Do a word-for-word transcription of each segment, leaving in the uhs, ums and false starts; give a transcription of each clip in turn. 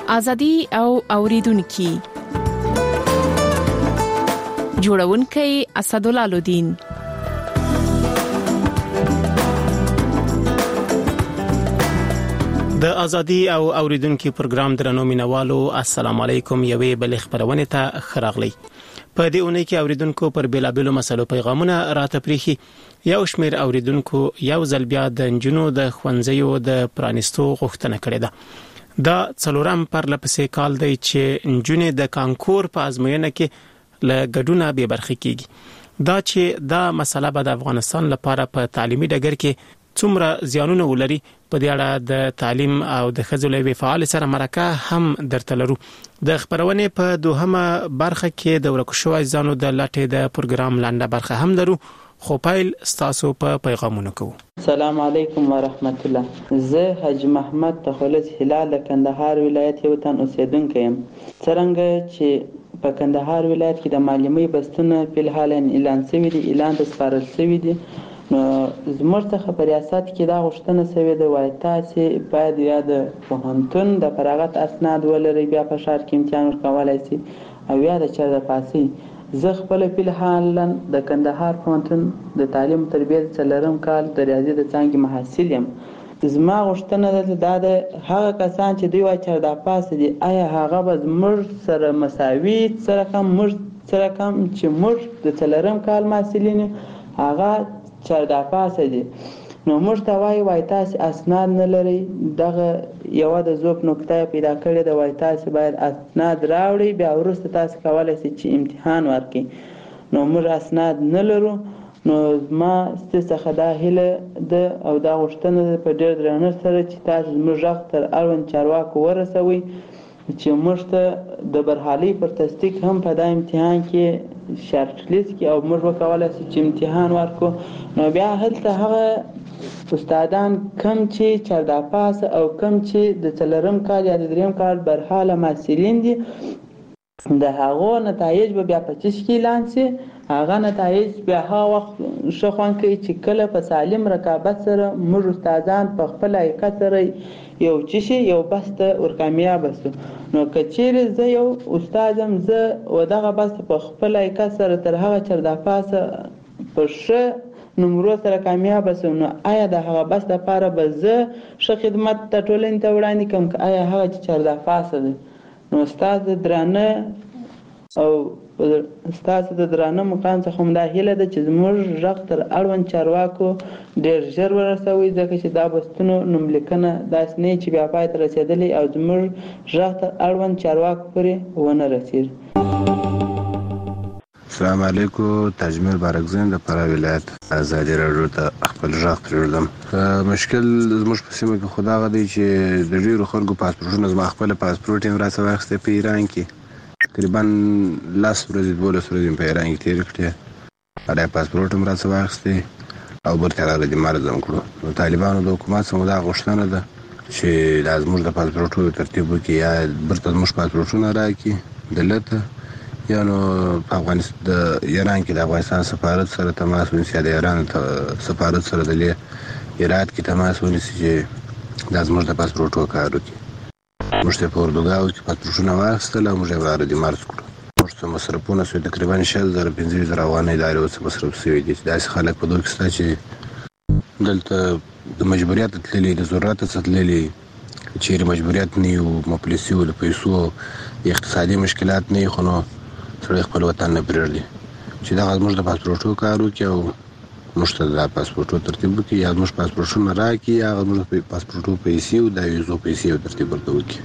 ازادي او اوریدونکو جوړونکي اسدالله الدین. د ازادي او اوریدونکو پروګرام درنو مینوالو السلام علیکم. یوې بل خبرونه ته خراغلی. په دې اونۍ کې اوریدونکو پر بیلابلو مسلو پیغامونه راته پریخي. یو شمیر اوریدونکو یو ځل بیا د انجنونو د خوندزیو د پرانستو غوښتنه کړې ده. دا څلورم پر لپسې کال دی چې انجنونو د کانکور په ازموینه کې له ګډونه به برخه کیږي. دا چې دا مسله به د افغانستان لپاره په تعلیمي ډګر کې څومره زیانونه ولري په دې اړه د تعلیم او د خځلوي فعال سره مرکه هم درته لرو. د خبرونه په دوهمه برخه کې د ورکشوي ځانو د لټې د پروګرام لاندې برخه هم درو. خو پایل ستاسو په پیغامونو کوو. السلام علیکم ورحمت الله. زه حاج محمد تخلص هلال کندهار ولایت یو تن اوسیدونکی یم. څنګه چې په کندهار ولایت کې د معلومي بستونه په حال اعلان شوی دی، اعلان د سپارل شوی دی، نو زموږ څخه په ریاست کې دا غوښتنه شوې ده وای تاسو باید یا د پوهنتون د فراغت اسناد ولرئ، بیا په شهر کې امتحان ورکولای شي او یا د چا د پاسي. زه خپل په حال د کندهار پوهنتون د تعلیم او تربیت څلورم کال د ریاضي د څانګې محصل یم. زما غوښتنه ده دا د هغه کسان چې دوی وای چې د پاسه دي، آیا هغه به زموږ سره مساوي سره کم موږ سره کم چې موږ د څلورم کال محصلین هغه چر د پاسه دي. نو موږ ته وای وای تاسو اسناد نه لري، دغه یو د زوب نقطه پیدا کړې د وای تاسو باید اسناد راوړي، بیا ورسته تاسو کولای شئ چې امتحان ورکړئ. نو موږ اسناد نه لرو. نو ما ستاسو دا هله ده او دا غوښتنه په ډېر درنښت سره چې تاسو موږ تر اړوند چارواکو ورسوي چې موږ ته د برحالي پر تصدیق هم په دا امتحان کې شرط لیست کې او موږ وکولای شو چې امتحان ورکو. نو بیا هلته هغه استادان کم چې چردا پاس او کم چې د څلورم کال یا د دریم کال برحاله محصلین دي، د هغو نتایج به بیا په چش کې اعلان شي. هغه نتایج بیا هغه وخت شخوان کوي چې کله په سالم رقابت سره موږ استادان په خپل حقیقت سره یو چشي یو بسته ورکامیاب شو. نو کچېره زه یو استادم زه و دغه بسته په خپل حقیقت سره تر هغه چردا پاسه په ښه نمرو سره کامیاب شم، نو آیا د هغه بسته لپاره به زه ښه خدمت ته ټولنې ته وړاندې کوم که آیا هغه چې چردا پاسه دی؟ نو استاد درانه او استاد د درانه مقام څخه هم دا هیله ده چې زموږ غږ تر اړوند چارواکو ډېر ژر ورسوي، ځکه چې دا بستونو نوملیکنه داسې نه چې بیا پای ته رسېدلی او زموږ غږ تر اړوند چارواکو پورې ونه رسېږي. السلام علیکم. تجمیر بارکزین د فراه ولایت ازادي راډیو ته خپل غږ پرېږدم. مشکل زموږ په سیمه کې خو دغه دی چې د ډېرو خلکو پاسپورټونه زما خپل پاسپورټ یې راڅخه واخیستی په ایران کې. تقریبا لس ورځې دولس ورځې په ایران کې تېرې کړې، هغه پاسپورټ هم راڅخه واخیستی او برته راغلی مرزم کړو. نو طالبانو د حکومت څخه دا غوښتنه ده چې دا زموږ د پاسپورټونو ترتیب وکړي، یا برته زموږ پاسپورټونه راکړي دلته، یا نو په افغانستان د ایران کې د افغانستان سفارت سره تماس ونیسي، د ایران سفارت سره د هرات کې تماس ونیسي چې دا زموږ د پاسپورټو کار وکړي. موږ ته په اردوګاو کې پاسپورټونه واخیستل او موږ یې راردي مرز کړو. موږ ته مصرفونه شوي تقریبا شل زره پنځه زره افغانۍ د هرې څه مصرف شوي دي. داسې خلک په دغه کې شته چې دلته د مجبوریت تللي، د ضرورت څخه تللي، چیرې مجبوریت نه وي، مفلسي وو، د پیسو اقتصادي مشکلات نه وي، خو نو سړی خپل وطن نه پرېږدي چې دغه زموږ د پاسپورټو کار وکړي او موږ ته د پاسپورټو ترتیب وکړي، یا زموږ پاسپورټونه راکړي، یا زموږ د پاسپورټو پیسې او د ویزو پیسې ترتیب ورته وکړي.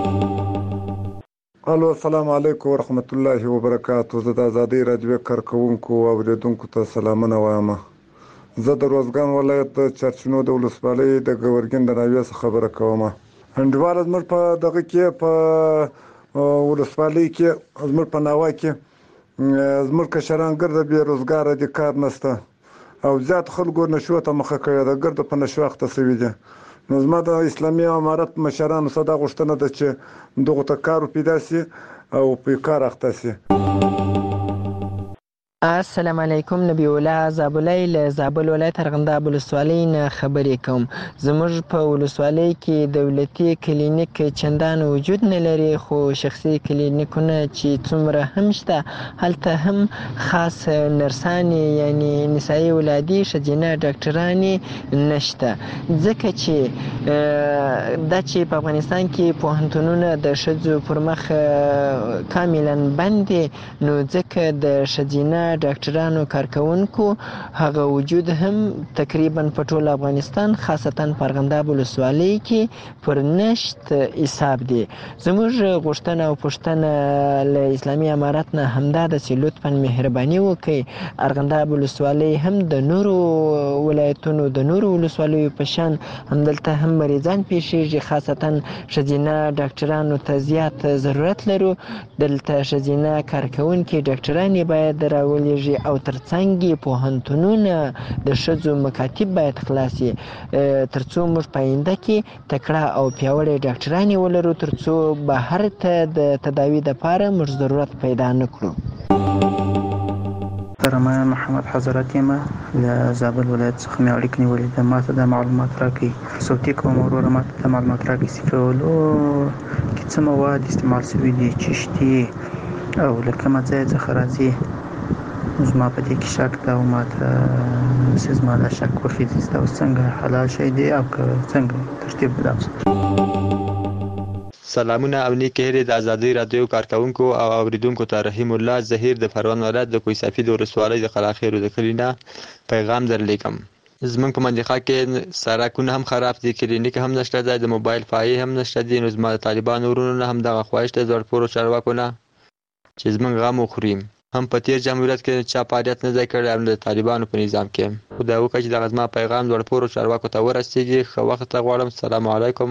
الو السلام علیکم ورحمت الله وبرکاتو. زه د ازادي راډیو کارکونکو او اوریدونکو ته سلامونه وایم. زه د روزګان ولایت د چرچنو د ولسوالۍ د ګورګین د ناوې څخه خبره کوم. انډیواله زموږ په دغه کې په ولسوالۍ کې زموږ په ناوه کې زموږ کشران ګرده بې روزګاره دي، کار نشته او زیات خلکو نشو ته مخه کوي، د ګرده په نشو اخته شوي دي. نو زما د اسلامي امارت مشرانو څخه دا غوښتنه ده چې دغه ته کار پیدا شي او په کار اخته شي. السلام علیکم نبی الله زابلای له زابل ولایت ارغنداب ولسوالۍ نه خبرې کوم. زموږ په ولسوالۍ کې دولتي کلینیک چندان وجود نه لري، خو شخصي کلینیکونه چې څومره هم شته هلته هم خاص نرسانې یعنی نسایي ولادي ښځینه ډاکټرانې نشته، ځکه چې دا چې په افغانستان کې پوهنتونونه د ښځو پر مخ کاملا بند دي، نو ځکه د ښځینه ډاکټرانو کارکونکو هغه وجود هم تقریبا په ټول افغانستان خاصتا په ارغنداب ولسوالۍ کې پر نشت حساب دي. زموږ غوښتنه او پوښتنه له اسلامي امارت نه همدا ده چې لطفا مهرباني وکړي ارغنداب ولسوالۍ هم د نورو ولایتونو د نورو ولسوالیو په شان همدلته هم مریضان پیښیږي، خاصتا ښځینه ډاکټرانو ته زیات ضرورت لرو. دلته ښځینه کارکونکي ډاکټرانې باید راولېږي او ترڅنګ یې پوهنتونونه د ښځو مکاتب باید خلاص شي، ترڅو موږ په آینده کې تکړه او پیاوړې ډاکټرانې ولرو، ترڅو بهر ته د تداوي دپاره موږ ضرورت پیدا نه کړو. رحمان محمد حضرت یم له زابل ولایت څخه مې اړیکې نیولې ده. ما ته دا معلومات راکړئ، صوتي کوم وروره ما ته دا معلومات راکړئ چې په ولو کې څه مواد استعمال شوي دي، چشتي او له کومه ځای څخه راځي. زما په دې کې شک ده او ما ته چې زما دا شک وخېږي چې دا اوس څنګه حلال شی دی او که څنګه ترتیب بدل. سلامونه او نیکې هیلې د ازادۍ راډیو کارکونکو او اوریدونکو ته. رحیم الله ظهیر د پروان ولایت د کوه سفید ولسوالۍ د قلاخیرو د کلي نه پیغام درلیکم. زمونږ په منطقه کې سړکونه هم خراب دي، کلینیک هم نشته دی، د موبایل فایې هم نشته دي. نو زما د طالبانو ورونو نه هم دغه خواهش دی زړپورو چارواکو نه چې زمونږ غم وخوري. هم په تیر جمهوریت کې چا فعالیت نه دی کړی، هم د طالبانو په نظام کې. خدای وکړي چې دغه زما پیغام زړپورو چارواکو ته ورسیږي. ښه وخت ته غواړم. السلام علیکم.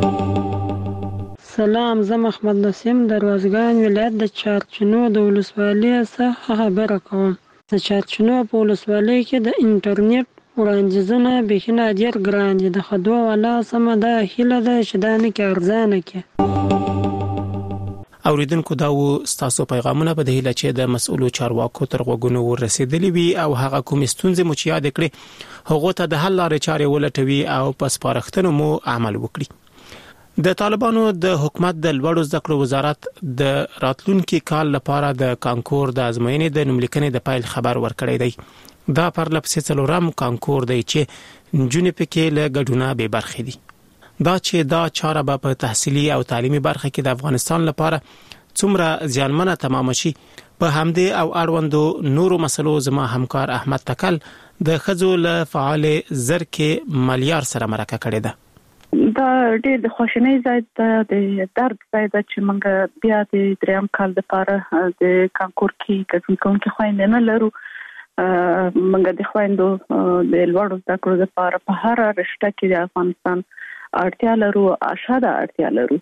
سلام، زه محمد نسیم د روزګان ولایت د چارچینو د ولسوالۍ څخه خبره کوم. د چارچینو په ولسوالۍ کې د انټرنیټ وړاندیزونه بیخي ډېر ګران دي. د خدوا والا سمه دا هیله ده چې دا نه کې ارزانه کې. اوریدونکو دا و ستاسو پیغامونه په دې هیله چې د مسؤلو چارواکو تر غوږونو ورسېدلي وي او هغه کوم ستونزې مو چې یاد کړې هغه ته د حل لارې چارې ولټوي او په سپارښتنو مو عمل وکړي. د طالبانو د حکومت د لوړو زده کړو وزارت د راتلونکي کال لپاره د کانکور د ازموینې د نوملیکنې د پایل خبر ورکړی دی. دا پرلپسې څلورم کانکور دی چې نجونې پکې له ګډونه بې برخې دي. دا چې دا چاره به په تحصیلي او تعلیمي برخه کې د افغانستان لپاره څومره زیانمنه تمام شي، په همدې او اړوندو نورو مسلو زما همکار احمد تکل د ښځو له فعال زرکې ملیار سره مرکه کړې ده. دا ډېر د خوشنۍ ځای ده، د درد ځای ده چې موږ بیا د دریم کال لپاره د کانکور کې ګډون کوونکي خویندې نه لرو. موږ د خویندو د لوړو زده کړو لپاره په هره رشته کې د افغانستان اړتیا لرو، اشاده اړتیا لرو.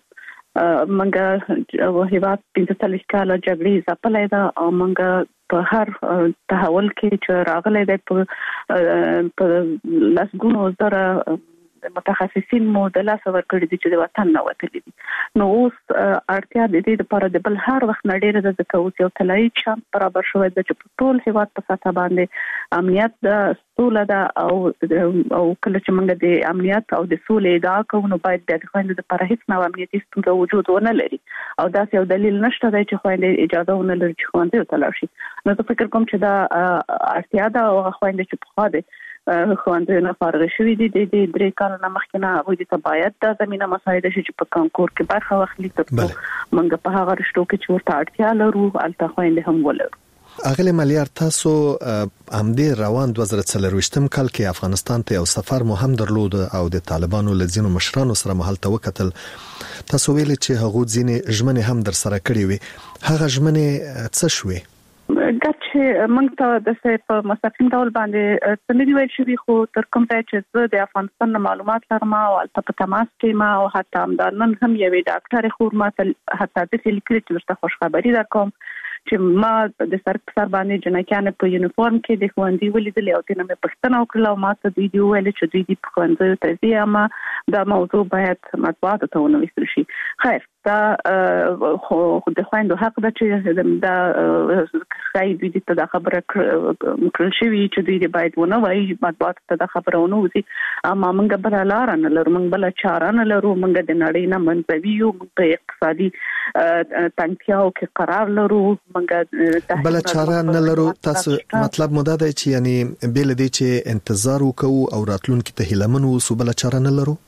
موږ هیواد پنځه څلوېښت کاله جګړې ځپلی ده او موږ په هر تحول کې چې راغلی دی په لسګونو زره متخصصین مو د لاسه ورکړي دي چې د وطن نه وتلي دي. نو اوس اړتیا د دې لپاره د بل هر وخت نه ډېره ده، ځکه اوس یو طلایي چانس برابر شوی ده چې په ټول هیواد په سطحه باندې امنیت ده، سوله ده او او کله چې موږ د امنیت او د سولې ادعا کوو نو باید بیا د خویندو لپاره هیڅ نوع امنیتي ستونزه وجود ونه لري او داسې یو دلیل نشته دی چې خویندې اجازه ونه لري چې ښوونځیو ته لاړ شي. نو زه فکر کوم چې دا اړتیا ده او هغه خویندې چې پخوا دي ښوونځیو نه فارغ شوي دي د دې درې کالو نه مخکې نه هغوی ته باید دا زمینه مساعده شي چې په کانکور کې برخه واخلي، ترڅو موږ په هغه رشتو کې چې ورته اړتیا لرو هلته خویندې هم ولرو. اغلی ملیار، تاسو همدې روان دوه زره څلرویشتم کال کې افغانستان ته یو سفر مو هم درلود او د طالبانو له ځینو مشرانو سره مو هلته وکتل. تاسو ویلي چې هغوی ځینې ژمنې هم در سره کړې وي. هغه ژمنې څه شوې؟ دا چې موږ ته د په مستقیم ډول باندې څه نه دي ویل شوي، خو تر کوم ځای چې زه د افغانستان نه معلومات لرم او هلته په تماس کې یم او حتی همدا نن هم یوې ډاکټرې خور ما ته حتی داسې لیکلي چې درته خوشخبري درکوم چې ما د سر په سر باندې جنکیانې په یونیفورم کې د ښوونځي ولیدلې او ترې مې پوښتنه وکړله او ما ته دوی دي وویل چې دوی دي په ښوونځیو ته ځي، اما دا موضوع باید مطبوعاتو ته ونه ویستل شي. خیر، دا خو د خويندو حق ده چې دا خای دوی ته دا خبره کړل شوی چې دوی باید ونه وایي مطبوعات ته دا خبره ونه وځي اما موږ بل لار نه لرو موږ بل چاره نه لرو موږ د نړۍ نه منځوي یو موږ اقتصادي تنګیاو کې قرار لرو موږ بل چاره نه لرو تاسو مطلب مو دا دی چې یعنی بل دي چې انتظار وکړو او راتلونکي ته هیلمن وو بل چاره نه لرو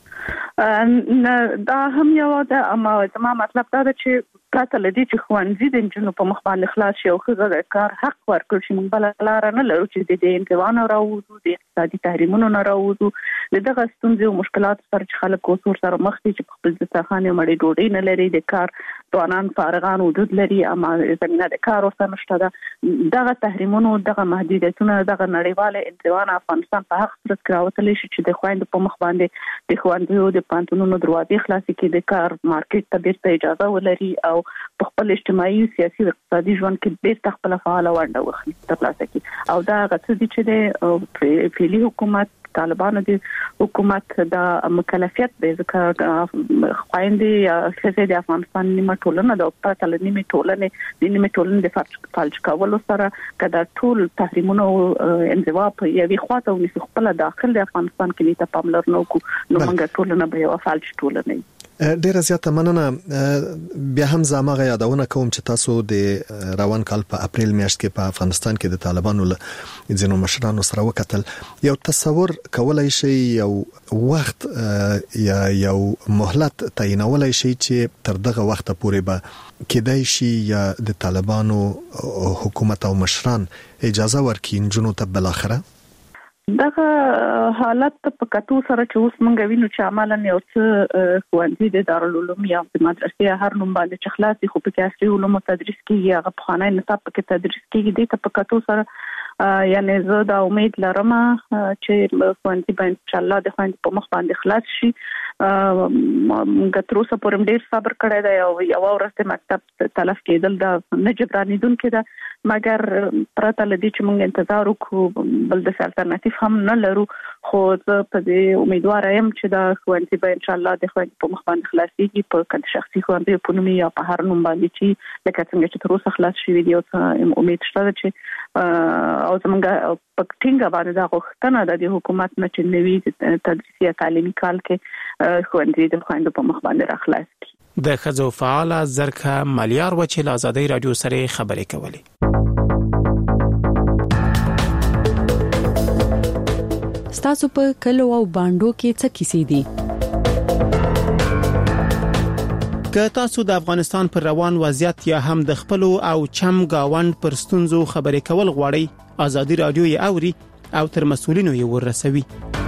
دا هم یو ده اما زما مطلب دا ده چې پراته لدی چې خوانزي د جنونو په مخ باندې خلاص شي او خزه د کار حق ورکړي چې موږ بل لار نه لرو چې د دې انتوان راوځو د اقتصادي تحریمونو نه راوځو دغه ستونزې او مشکلات سره چې خلک اوسور سره مخ دي چې په خپل ځخانه مړې ډوډۍ نه لري د کار توانان فارغان وجود لري اما زمينه د کار اوسه نشته ده دغه تحریمونو دغه محدودیتونه دغه نړیواله انتوان افغانستان په حق سره کراوتلی شي چې د خويند په مخ باندې د خوندو د پانتونونو دروازې خلاصې کې د کار مارکیټ ته بیرته اجازه ولري او په خپل اجتماعي سیاسي او اقتصادي ژوند کې بیرته خپل فعال ونډه واخلي ترلاسه کړي او دا غوښتل دي چې د فعلی حکومت طالبانو د حکومت د مکلفیت د ذکر خويندې یا څه د افغانستان نیمه ټولنه د پرتل نیمه ټولنه د نیمه ټولنه د فالج کولو سره کدا ټول تحریمونو انزوا په یوې خواته او خپل داخل د افغانستان کې ته پاملرنه وکړو نو موږ ټولنه به یو فالج ټولنه ډیره زیاته مننه بیا هم زموږه یادونه کوم چې تاسو د روان کال په اپریل میاشت کې په افغانستان کې د طالبانو له ځینو مشرانو سره وکتل یو تصور کولای شي یو وخت یا یو مهلت تعینولای شي چې تر دغه وخت پورې به کېدای شي یا د طالبانو حکومت او مشران اجازه ورکړي جنونو ته بل اخره دغه حالت په کتو سره چې اوس مونږ وینو چې عملاً یو څه خوندې د دارالعلوم یا د مدرسې هر نوم باندې چې خلاصي خو په کې اصلي علوم تدریس کیږي هغه په خانه نصاب کې تدریس کیږي د ته په کتو سره یعنی زه دا امید لرم چې خوندې به ان شاء الله د خوندې په مخ باندې خلاص شي موږ تر اوسه پورې ډیر صبر کړی دی او یو ورځ مکتب تلف کېدل دا نه جبرانیدونکې ده مګر پرته لدی چې موږ انتظار وکړو بل د الټرناتیو هم نه لرو خو زه په دې امیدوار یم چې دا خوندې به ان شاء الله د خوندې په مخ باندې خلاصيږي په کله شخصي خوندې په نوم یا په هر نوم باندې چې لکه څنګه چې تر اوسه خلاص شوی دی او امید شته چې او زمونږ په ټینګه باندې دا غوښتنه ده د حکومت نه چې نوي تدریسي تعلیمي کال کې خوندې د خوندې په مخ باندې راخلاص کړي د خزو فعال زرکه ملیار و چې له آزادۍ رادیو سره خبرې کولې ستاسو په کلو او باندو کې څه کیسې دي که تاسو د افغانستان پر روان وضعیت یا هم د خپل او چم گاوند پر ستونزو خبرې کول غواړئ آزادۍ رادیو یې اوري او تر مسؤلینو یې ورسوي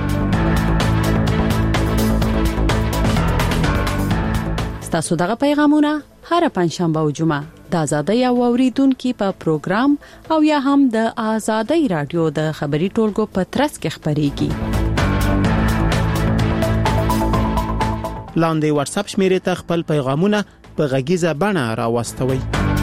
ستاسو دغه پیغامونه هر پنځشنبه او جمعه د آزادۍ او اوریدونکو په پروګرام او یا هم د آزادۍ رادیو د خبري ټولګو په ترڅ کې خبريږي لاندې واتس اپ شمیرې ته خپل پیغامونه په غږیزه بڼه راوستوي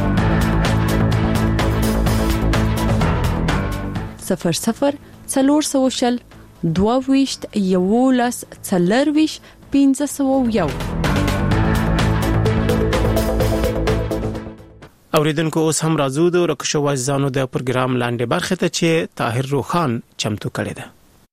صفر صفر څلور سوشل دوه ویشت یولس څلور ویشت پنځه سوه یو اوریدونکو اوس هم راځو د رکشو وزانو د پروګرام لاندې برخه ته چې طاهر روخان چمتو کړی دی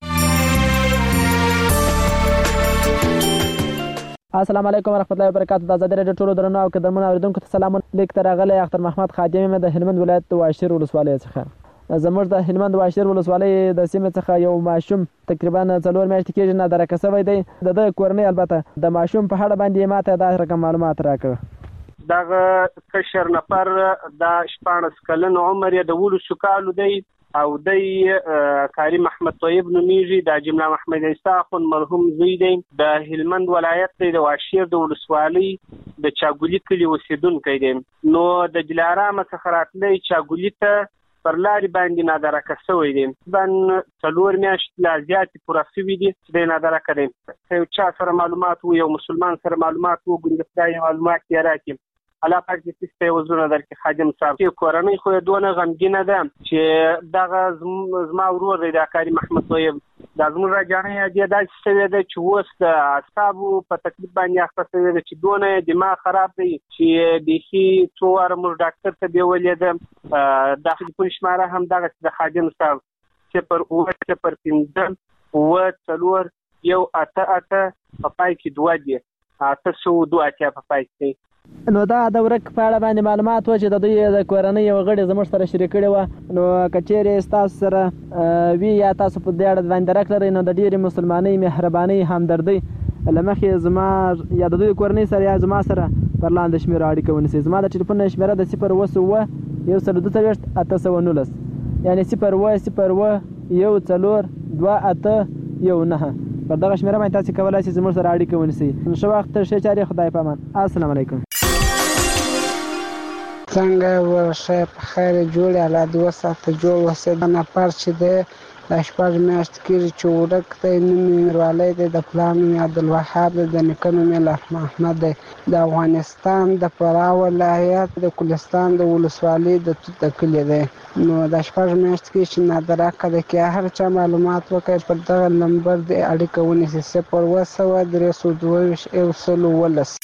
السلام علیکم ورحمت الله وبرکاتہ د آزادۍ رادیو ټولو درنو او قدرمنو اوریدونکو ته سلام لیک تر غلې اختر محمد خادم د هلمند ولایت واشیر ولسوالۍ څخه زموږ د هلمند واشیر ولسوالۍ د سیمې څخه یو ماشوم تقریبا څلور میاشتې کېږي نه درکه شوی دی د کورنۍ البته د ماشوم په اړه باندې ماته دا رقم معلومات راکړه دغه کشر نفر د شپاړس کلن عمر یې د ولسو کالو دی او د کاری محمد طیب نومیږي د جمله محمد عیسی خون مرحوم زوی دی د هلمند ولایت د واشیر د ولسوالۍ د چاګولی کلی اوسیدونکی دی نو د دلارام څخه راتلی چاګولی ته پر لارې باندې نادرکه شوی دی بن څلور میاشتې لا زیاتې پوره شوي دي چې دی نادرکه دی یو چا سره معلومات و یو مسلمان سره معلومات و ګوندې خدای معلومات یې راکړي الله پاک دې ستاسو وزرونه درکې خادم صاحب چې کورنۍ خو دونه غمګینه ده چې دغه زما ورور دی د کاری محمد طیب د زموږ راجانې دی داسې شوی دی چې اوس د اعصابو په تکلیف باندې اخته شوی دی چې دونه دماغ خراب دی چې بیخي څو واره موږ ډاکټر ته بیولې ده د ټلیفون شماره هم دغه د خادم صاحب صفر اوه صفر پنځه اوه څلور یو اته اته په پای کې دوه دی اته سوه دوه اتیا په پای کې. نو دا د ورک په اړه باندې معلومات و چې د دوی د کورنۍ یو غړي زموږ سره شریک کړي و نو کچېرې تاسو سره وی یا تاسو په دې اړه باندې درک لرئ نو د ډېرې مسلمانۍ مهرباني همدردي لمخې زما یا د دوی کورنۍ سره یا زما سره پر لاندې شمیره اړیکه ونیسئ. زما د ټلیفون شمیره د صفر اوه اوه یو سل دوه څلوېښت اته سوه نولس یعنې صفر اوه صفر اوه یو څلور دوه اته یو نهه پر دغه شمیره باندې تاسو کولای شئ زموږ سره اړیکه ونیسئ. ښه وخت ښه چارې خدای په امان. السلام علیکم. څنګه ورشه په خیر جوړ الله دې وساته جوړ وسه د نفر چې د د شپږ میاشت کېږي چې ورک دی نوم یې میروالی دی د پلار نوم یې عبدالوهاب دی د نیکه نوم یې لطف محمد دی د افغانستان د فراه ولایت د کلستان د ولسوالۍ د توت د کلي دی. نو د شپږ میاشت کې چې نادره کده کې هر چا معلومات وکړي پر دغه نمبر د اړیکه ونیسي صفر اوه سوه درې سوه دوه ویشت یو سل اوولس.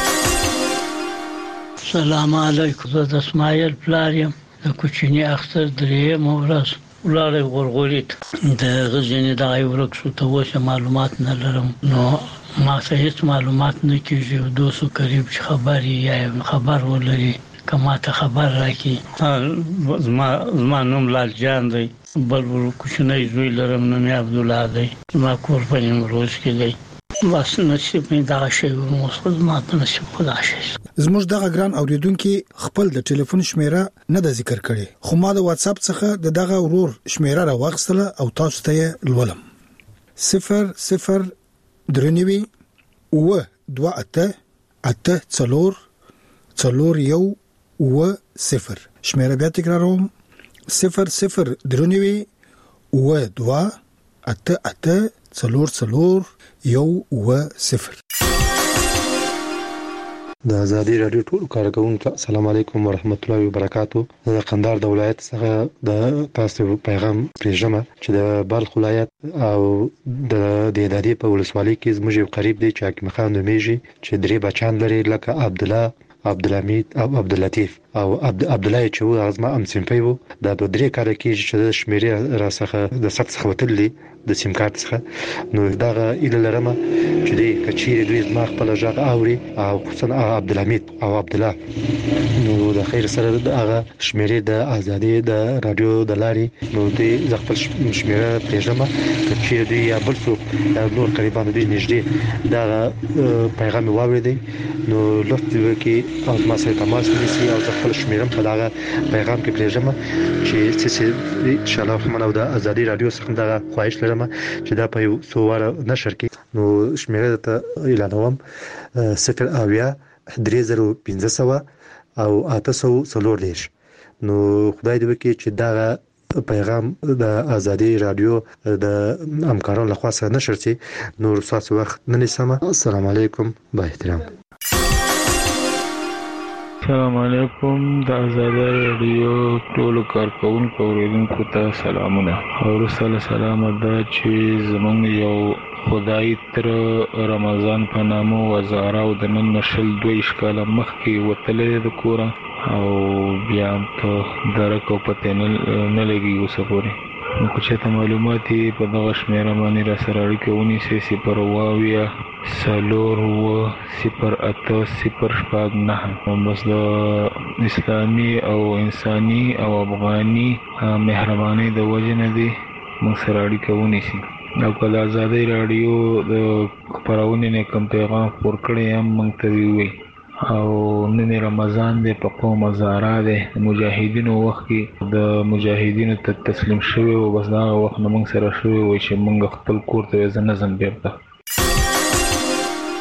سلام علیکم. زه د اسماعیل پلار یم د کوچني اختر درېیمه ورځ ولاړی غورغوري ته د غزني دغه ورک شو ته اوس معلومات نه لرم نو ما څه هیڅ معلومات نه کېږي دوستو قریب چې خبر یا خبر ولري که ما ته خبر راکړي. زما زما نوم لال جان دی بل کوچنی زوی لرم نوم یې عبدالله دی زما کور په نیمروز کې دی بس نصیب مې دغه شی ورموسخ زما په نصیب خدا شي. زموږ دغه ګران اوریدونکو خپل د ټلیفون شمیره نه د ذکر کړي خو ما د واتس اپ څخه د دغه ورور شمیره راوغستله او تاسو ته لولم صفر صفر درنوي و دوه اته اته څلور څلور یو و صفر. شمیره بیا تکراروم صفر صفر درنوي و دوه اته اته څلور څلور یو و صفر. د ازادي رادیو ټول کارکونکو السلام علیکم ورحمت الله وبرکاتو. د قندهار د ولایت څخه د تاسو پیغام پېژنم چې د بلخ ولایت او د دېدادي په ولسوالۍ کې زموږ قریب دی چې حکیم خان نومیږي چې درې بچان لري لکه عبدالله عبدالحمید او عبداللطیف او عبد الله چې و غزما ام سیمپي وو د درې کال کې چې د شمیرې را څخه د سخت څخه وتلې د سیم کارت څخه نو دغه اله لرمه چې دی کچېری دوی زما خپل ژغ اوري او خصوصا عبدالحمید او عبدالله نو د خیر سره دغه شمیرې د ازادي د رادیو د لاري نو دوی ز خپل شمیره پیژنم کچېری دوی یا بل څوک نور قریبان دوی نږدې دغه پیغام واوریدي نو لوستي وکي او ما سره تماس ونیسي او خپل شمیرم په دغه پیغام کې پرېږم چې چې ان شاء الله کومه د ازادي رادیو څخه دغه خواهش لرم چې دا په یو څو واره نشر کې نو شمیره ته اعلانوم صفر اویا درې زره پنځه سوه او اته سوه څلور دېرش. نو خدای دې وکړي چې دغه پیغام د ازادي رادیو د همکارانو لخوا سره نشر شي. نور تاسو وخت نه نیسم. السلام علیکم با احترام. السلام علیکم. د ازادي رادیو ټول کارکونکو اوریدونکو ته سلامونه او رسول سلام دا چې زمونږ یو خدای تر رمضان په نامو وزاره او د نن نشل دوه اشکاله مخکې وتلې د کور او بیا په درک او پته نه لګي وسپوري نو چې ته معلومات په دغه شمیره باندې را سره اړیکه ونیسئ صفر واویا څلور اوه صفر اته صفر شپږ نهه بس د اسلامي او انساني او افغاني مهرباني د وجې نه دی موږ سره اړیکه ونیسي او که د ازادۍ راډیو د خپرونې نه کوم پیغام خپور کړی هم موږ ته ووایي او نن رمضان دی په قوم زارا دی مجاهدینو وخت کې د مجاهدینو ته تسلیم شوی او بس دا وخت نه موږ سره شوی وای چې موږ خپل کور ته ځنه ځم بیرته.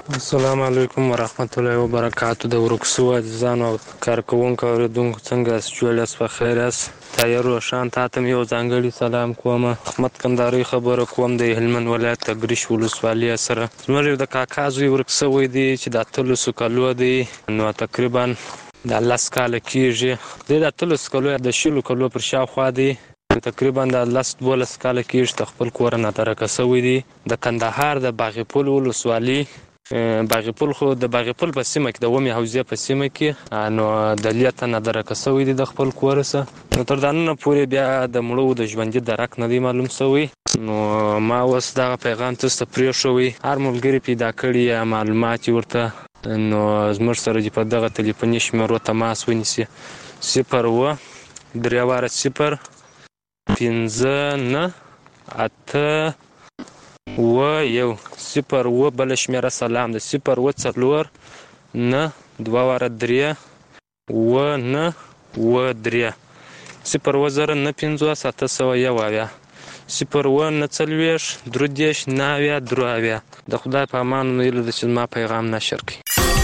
السلام علیکم ورحمت الله وبرکاتو. د ورکسو عزیزانو او کارکوونکو اوریدونکو څنګه یاست؟ جوړ یاست؟ په خیر یاست؟ طاهر روشان تاته م یو ځانګړي سلام کوم. احمد کندهاري خبره کوم د هلمند ولایت تګریش ولسوالۍ سره. زموږ یو د کاکا زوی ورک سوی دی چې د اتلسو کالو دی، نو تقریبا د لس کاله کېږي. دی د اتلسو کالو د شلو کالو پر شاوخوا دی، تقریبا د لس دولس کاله کېږي د خپل کور نه ترکه سوی دی. د کندهار د باغپل ولسوالۍ، باغپل خو د باغپل په سیمه کې د ومې حوزې په سیمه کې، نو د لیته نه درکه سوی دی د خپل کور سه. نو تر دا نن پورې بیا د مړو د ژوندي درک نه دی معلوم سوی. نو ما اوس دغه پیغام تاسو ته پرېښوی، هر ملګري پیدا کړي یا معلومات ورته، نو زموږ سره دې په دغه تلیفوني شمیرو تماس ونیسي: صفر اووه درې واره صفر پنځه نه اته اووه یو صفر اووه. بله شمیره سلام ده: صفر اووه څلور نه دوه واره درې اووه نه اووه درې. صفر اووه زره نه پنځوس اته سوه یو اویا. صفر اووه نه څلوېښت درې دېرش نه اویا درې اویا. د خدای په امان نو هیله ده چې زما پیغام نشر کړي.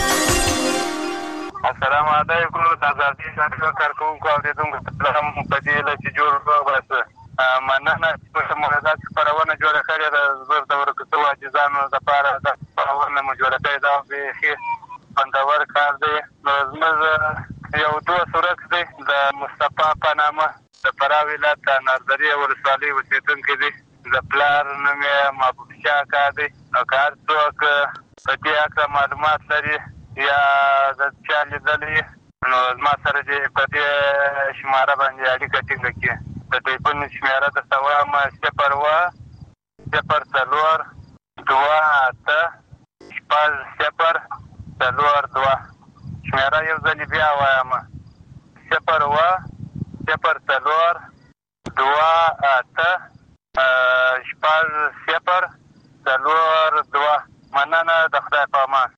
السلام علیکم. د ازادي راډیو کارکوونکو اورېدونکو ته هم په دې هیله چې جوړ وباسه. مننه چې موږ داسې خپرونه جوړه کړې ده. زه د ورکو سوو عاجزانو لپاره دا خپرونه مو جوړه کړې ده، بیخي خوندور کار دی. نو زموږ یو دوست ورک دی د مصطفی په نامه، د فراه ولایت د ناردرې ولسوالۍ اوسېدونکی دی. د پلار نوم یې محبوب شاه اکا دی. نو که هر څوک په دې هکله معلومات لري یا د چا لیدلی، نو زما سره دې په دې شماره باندې اړیکه ټینګه کړي. د ټلیفون شمېره درته وایم: صفر اووه صفر څلور دوه اته شپږ صفر څلور دوه. شمېره یو ځلې بیا وایم: صفر اووه صفر څلور دوه اته شپږ صفر څلور دوه. مننه، د خدای په امان.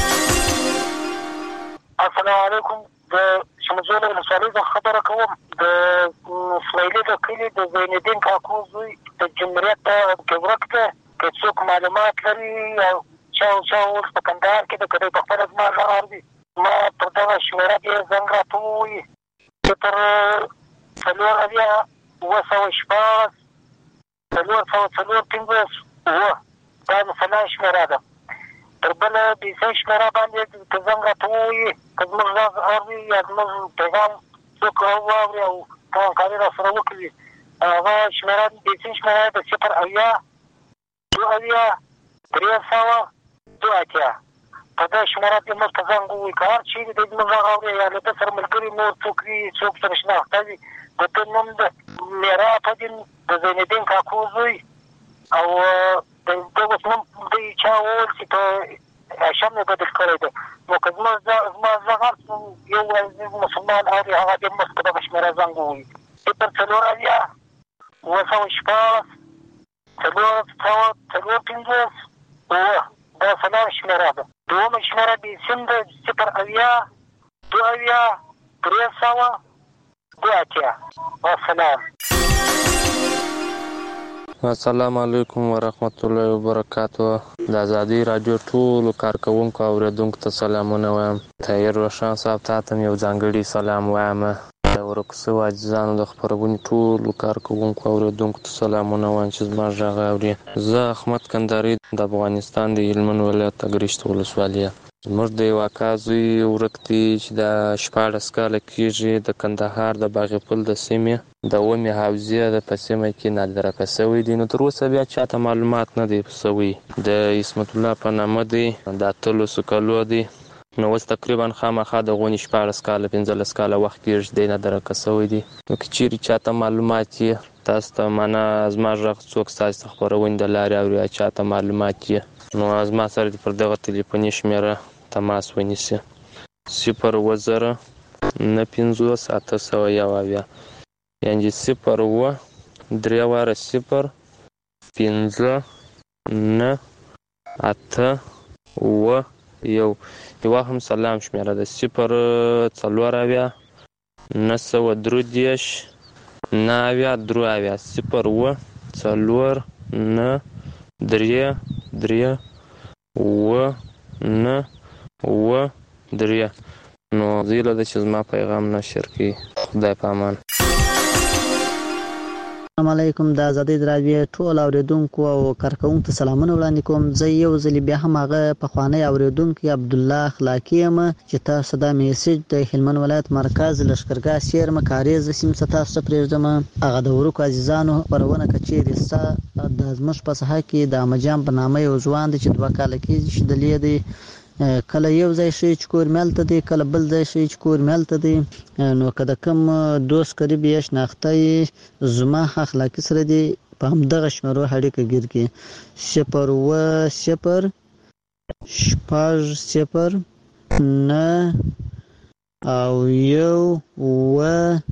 السلام علیکم. د شمجول ولسوالۍ څخه خبره کوم. د اسماعیلي د کلي د زینالدین کاکو زوی د جمهوریت کې ورک دی. که څوک معلومات لري او چا او چا اوس په کندهار کې د که دی په خپله زما غږ اوري، ما پر دغه شمېره دې زنګ راته ووایي: صفر څلور اویا اووه سوه شپاړس څلور سوه څلور پنځوس اووه. دا د فلان شمېره ده. تر بله بیسۍ شمېره باندې که زنګ راته ووایي، که زموږ غږ اوري یا زموږ پیغام څوک واوري او همکاري را سره وکړي، هغه شمېره بیسۍ شمېره د صفر اویا دوه اویا درې سوه دوه اتیا. په دې شمېره دې موږ ته زنګ ووایي. که هر چېرې دی زموږ غږ اوري یا له ده سره ملګري نور څوک وي، څوک سره شناخته وي، د ده نوم د میرات الدین د زینالدین کاکو زوی او د ده اوس نوم دوی چا وویل چې په هاشم یې بدل کړی دی. نو که زما زما زغ هر څه یو عزیز مسلمان اوري، هغه دې موږ په دغه شمېره زنګ ووایي: صفر څلور اویا اووه سوه شپاړس څلور سوه څلور پنځوس اووه. دا څلور شمېره ده. دومه شمېره د سیم ده: صفر اویا دوه اویا درې سوه دوه اتیا. والسلام. السلام علیکم ورحمت الله وبرکاتو. د ازادي راډیو ټولو کارکوونکو او اوریدونکو ته سلامونه وایم. طاهر روشان صاحب تاته م یو ځانګړي سلام وایم. د ورکو سوو عاجزانو د خپرونې ټولو کارکوونکو او اوریدونکو ته سلامونه وایم چې زما غږ اوري. زه احمد کندهاري د افغانستان د هلمند ولایت تګریش ولسوالۍ. زموږ د یو اکا زوی ورک دی چې د شپاړس کاله کېږي، د کندهار د باغپل د سیمې د ومې حوزې د په سیمه کې نادرکه سوی دی. نو تر اوسه بیا چاته معلومات نه دی سوی. د عصمت الله په نامه دی، د اتلسو کالو دی. نو اوس تقریبا خامخا د غونې شپاړس کاله پنځلس کاله وخت کېږي دی نادرکه سوی دی. نو که چیرې چاته معلومات یې تاسو ته معنا زما غږ څوک ستاسو د خپرونې د لارې اوري یا چاته معلومات یې، نو زما سره دې پر دغه تلیفوني شمېره تماس ونیسي: صفر اووه زره نه پنځوس اته سوه یو اویا. یعنې صفر اووه درې واره صفر پنځه نه اته اووه یو. یوه هم سلام شمېره ده: صفر څلور اویا نه سوه درې دېرش نه اویا درې اویا. صفر اووه څلور نه درې درې اووه نه اوه درې نو زیله د چې زما پیغام نشر کړي. خدای په امان. السلام علیکم. د آزادۍ رادیو ټول اوریدونکو او کارکونکو ته سلامونه وړاندې کوم. زه یو ځل بیا هم هغه پخوانی اوریدونکو عبد الله اخلاقی یم چې تاسو دا میسج د هلمند ولایت مرکز لشکرګاه سیر مکاریز سیم تاسو ته پرېږدم. هغه د ورکو عزیزانو خبرونه کچېرې ستا د زموږ په ساحه کې د امجان په نامه یو ځوان دی چې دوه کاله کېږي چې دلې دی کله یو ځای شي چې کور ملته دی کله بل ځای شي چې کور ملته دی. نو که د کوم دوست قریب یې شناخته زما اخلاقی سره دی په همدغه شمېرو اړیکه ګیر کړي صفر اوه صفر شپږ صفر نه او یو اوه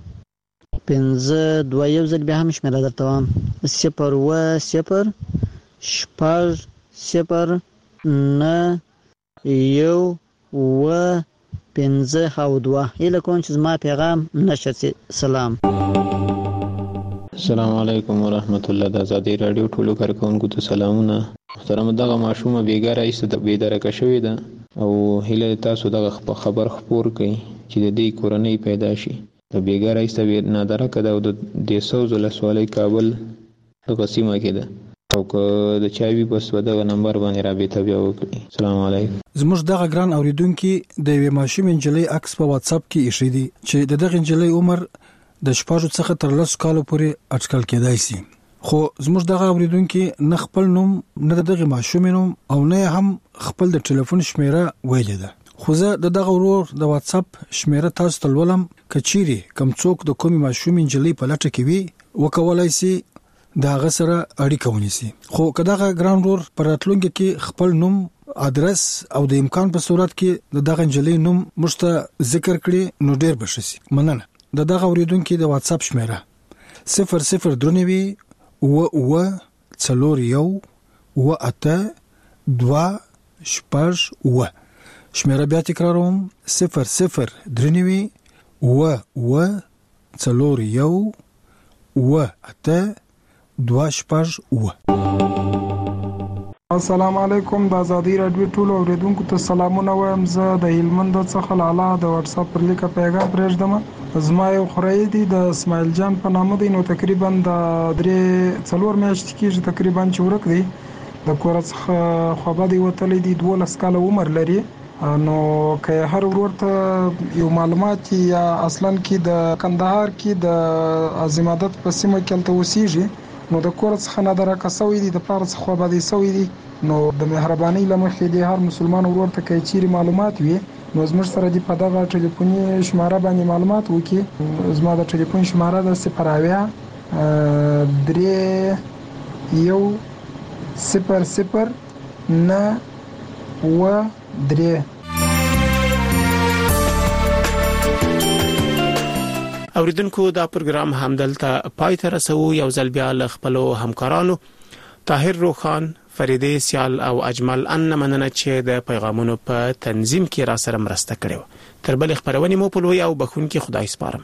پنځه دوه. یو ځل بیا هم شمېره درته وایم صفر اوه صفر شپږ صفر نه یو اوه پنځه او دوه. هیله کوم چې زما پیغام نشر شي. سلام. السلام علیکم ورحمت الله. د آزادۍ رادیو ټولو کارکونکو ته سلامونه. محترم دغه ماشومه بیګاره ایسته د بیدرکه شوې ده او هیله تاسو دغه خبر خپور کړئ چې د دې کورنۍ پیدا شي. د بیګاره ایسته نادرکه ده او د سوز ولسوالۍ کابل دغه سیمه کې ده او که د چاوي بس ودغه نمبر باندې رابطه بیا وکړي. السلام علیکم. زموږ دغه ګران اوریدونکو د یوې ماشوم انجلۍ عکس په واتس اپ کې ایښی دی چې د دغه انجلۍ عمر د شپږو څخه تر لسو کالو پورې اټکل کېدای شي. خو زموږ دغه اوریدونکو نه خپل نوم نه دغه ماشوم نوم او نه هم خپل د ټلیفون شمیره ویلې ده. خو زه د دغه ورور د واتس اپ شمیره تاسو ته ولولم. کچيري کم څوک د کومي ماشوم انجلۍ په لټه کې وي وکولای شي دا غسره اړیکه ونیسي. خو کداغه ګران رور پر راتلونکي کې خپل نوم ادرس او د امکان په صورت کې د دغه انجلۍ نوم مشته ذکر کړي نو ډیر بشي. مننه. د دغه اوریدونکو د واتس اپ شمیره صفر صفر درنوي و و څلور یو و اته دوه شپږ و. شمیره بیا تکراروم صفر صفر درنوي و و څلور یو و اته دوه شپږ و. السلام علیکم. د آزادۍ رادیو ټول اوریدونکو ته سلامونه وایم. زه د هلمند څخه لاله د واتس اپ پر لیکه پیغام پرېږدم. زما یو خورای دی د اسماعیل جان په نامه دی. نو تقریبا د درې څلور میاشتې کېږي تقریبا چې ورک دی. د کور څخه خوابه دی وتلی دی. دولس کاله عمر لري. نو که هر ورور ته یو معلومات یا اصلا کې د کندهار کې د عظمت په سیمه کې تل اوسېږي نو د کور څخه نه درکه سوې دي د پلار څخه خوابه دي سوې دي. نو د مهرباني لمخې د هر مسلمان ورور ته کې چیرې معلومات وي نو زموږ سره دی په دغه ټلیفوني شماره باندې معلومات وکړي. زما د ټلیفون شماره د صفر اویا درې یو صفر صفر نه و درې. اوریدونکو دا پروګرام همدلته پای ته رسو. یو ځل بیا ل خپل همکارانو طاهر روخان فریدی سیال او اجمل ان مننه چې د پیغامونو په تنظیم کې را سره مرسته کړو. تر بل خبرونه مو په لوی او بخون کې خدای سپارم.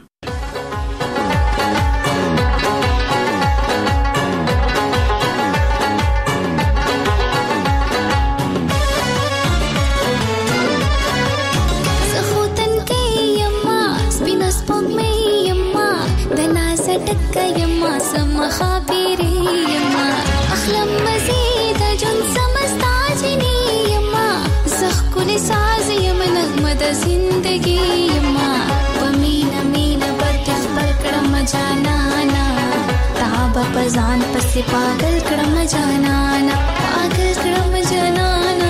یما سم خبرې یما اخلم مزید جن سمستاجنی یما زخ کل ساز یم نغمه د زندگی یما پمینا مینا برت خبر کړم جانانا تاب پزان پس پاگل کړم جانانا پاگل کړم جانانا.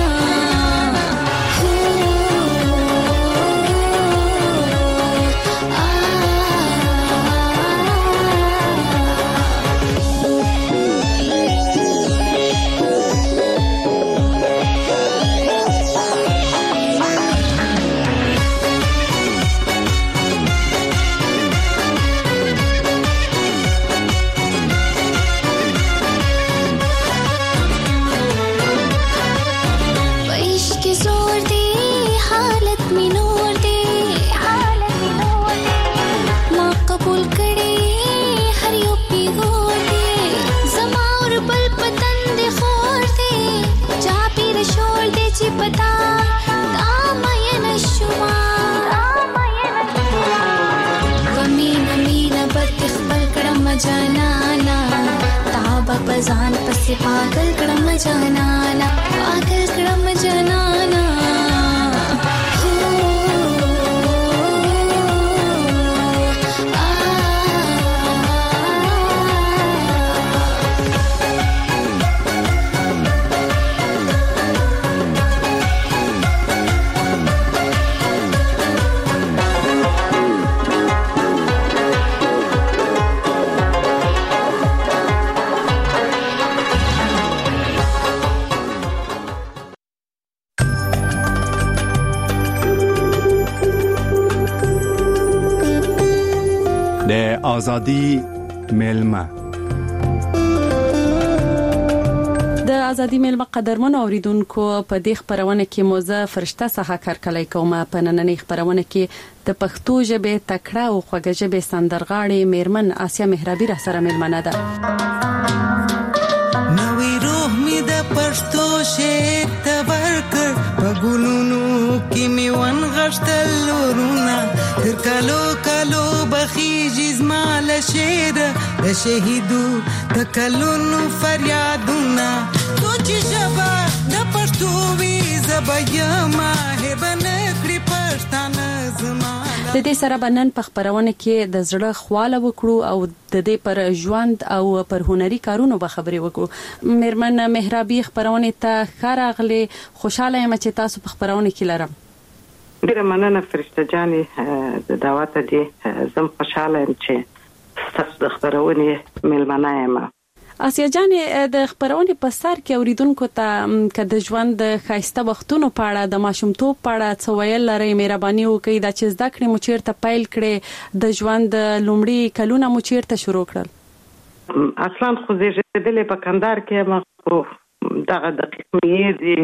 ځان پسې پاگل کړم جانانا پاگل کړم جانانا آزادی ملما د ازادي ملما قدرمن اوریدونکو په دې خبرونه کې موزه فرشته څخه کارکلای کومه په نننۍ خبرونه کې د پښتو ژبه تکړه او خوږه ژبه سندرغاړي میرمن آسیا مهرابي را سره ملمنه ده. نوې روح می د پښتو شعر تبرکر په ګلونو کې می ون غشتل ورونه تر کالو کالو بخیږي زمال شعر د شهیدو تکلونو فریادونه سوچ ژبه د پښتو وی زبېما هبن کړی پښتانه زما د دې سره بنن په خبرونه کې د زړه خواله وکړو او د دې پر ژوند او پر هنري کارونو به خبرې وکړو. میرمن مهرابي خبرونه ته خراغله خوشاله یم چې تاسو په خبرونه کې لرم. ډیره مننه فرشته جانې د دعوت دي زم خوشاله یم چې تاسو د خبرونه ملمنه یم. آسیا جانې د خبرونه په سر کې اوریدونکو ته د ژوند د خاصه وختونو په اړه د ماشومتوب په اړه څه ویل لري مهرباني وکړئ دا چې زده کړې مو چیرته پیل کړې د ژوند لومړی کلونه مو چیرته شروع کړل. اصلا خو زیږیدلې په کندهار کې ما دغه دقیق مې دي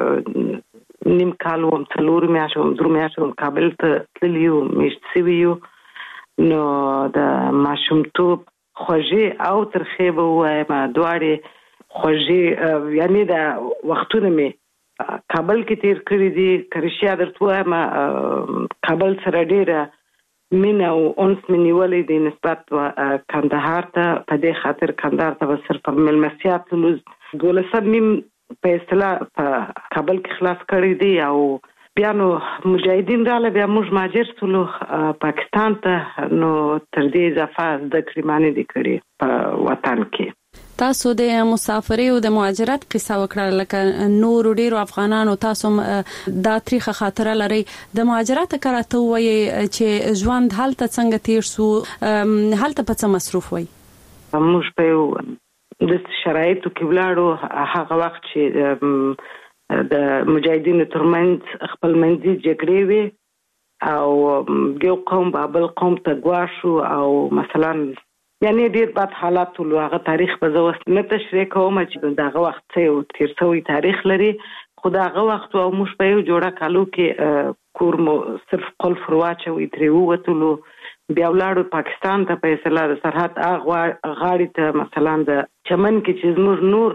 نیم کال وم څلور میاشتې وم درې میاشتې وم کابل ته تللی وم میشت سوي یو نو د ماشومتوب خوږې او ترخې به ووایم دواړې خوږې یعنې د وختونه مې کابل کې تیر کړي دي که رښتیا درته ووایم کابل سره ډېره مینه او انس مې نیولی دی نسبت کندهار ته په دې خاطر کندهار ته به صرف میلمستیا تلو دولسم میم په اصطلاح په کابل کې خلاص کړی دی او بیا نو مجاهدین رااله بیا موږ مهاجر شولو پاکستان ته نو تر دې اضافه زده کړې معنی دي کړې په وطن کې. تاسو د مسافرۍ او د مهاجرت قصه وکړه لکه نور ډیرو افغانانو تاسو دا تاریخ خاطره لري د مهاجرت کراته وایي چې ژوند هلته څنګه تیر سو هلته په څه مصروف وای موږ په د شرایطو کې ولاړو هغه وخت چې د مجاهدینو ترمنځ خپل منځي جګړې وي او یو قوم بل قوم ته ګواښو او مثلا یعنی ډیر بد حالات ولو هغه تاریخ په زوست نه تشریح کوم چې دغه وخت څه تیر شوی تاریخ لري خو دغه وخت او موږ په یو جوړه کالو کې کور مو صرف قلف رواچوي ترې ووتلو بیا ولاړو پاکستان ته په اصطلاح د سرحد غاړې ته مثلا د چمن کې چې زموږ نور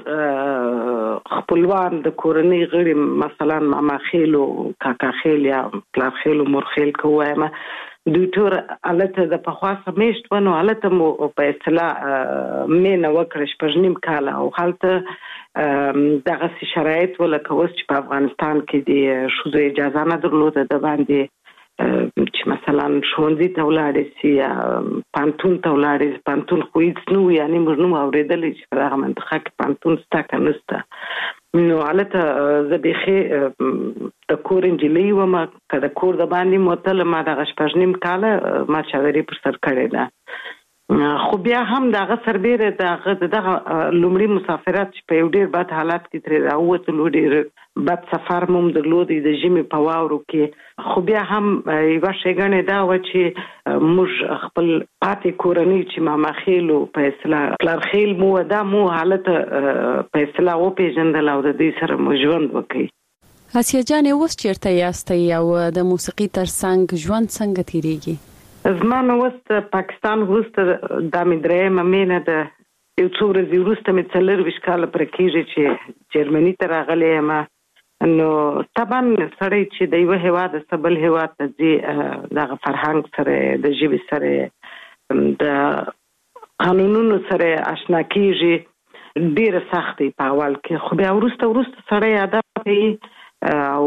خپلوان د کورنۍ غړي مثلا ماما خیل او کاکا خیل یا پلار خیل او مور خیل کوه دوی ټول الته د پخوا سمیشت ونه الته مو په اصطلاح مینه وکړ شپږنیم کال او حالته دغه شرایط ولکه اوس چې په افغانستان کې دی شو اجازه نه درلوده د باندې چې مثلا ښوونځي ته ولاړې سي یا پانتون ته ولاړې پانتون خو هیڅ نه وي یعنې موږ نه اورېدلی چې په دغه منطقه کې پانتون شته که نشته نو هلته زه بیخي د کور نجلۍ ومه که د کور د باندې موتله ما دغه شپږ نیم کاله ما چادري پر سر کړې ده خو بیا هم دغه سربیره دغه دغه لومړي مسافرت چې په یو ډېر بد حالات کې ترې راووتلو ډېر بد سفر مو هم درلودی د ژمي په واورو کې خو بیا هم یوه ښېګڼې دا وه چې موږ خپل پاتې کورنۍ چې ماما خیل او په اصطلاح پلار خیل مو دا مو حالت په اصطلاح وپېژندل او د دوی سره مو ژوند وکړي. آسیا جانې اوس چېرته یاستئ او د موسیقي تر څنګ ژوند څنګه تېرېږي؟ زما نو اوس پاکستان وروسته دا مې درېیمه مینه ده یو څو ورځې وروسته مې څلرویشت کاله پوره کېږي چې جرمني ته راغلی یم نو طبعا سړی چې د یوه هېواد څخه بل هېواد ته ځي دغه فرهنګ سره د ژبې سره د قانونونو سره اشنا کېږي ډیر سخت په اول کې، خو بیا ورسته ورسته سړی عادت کوي او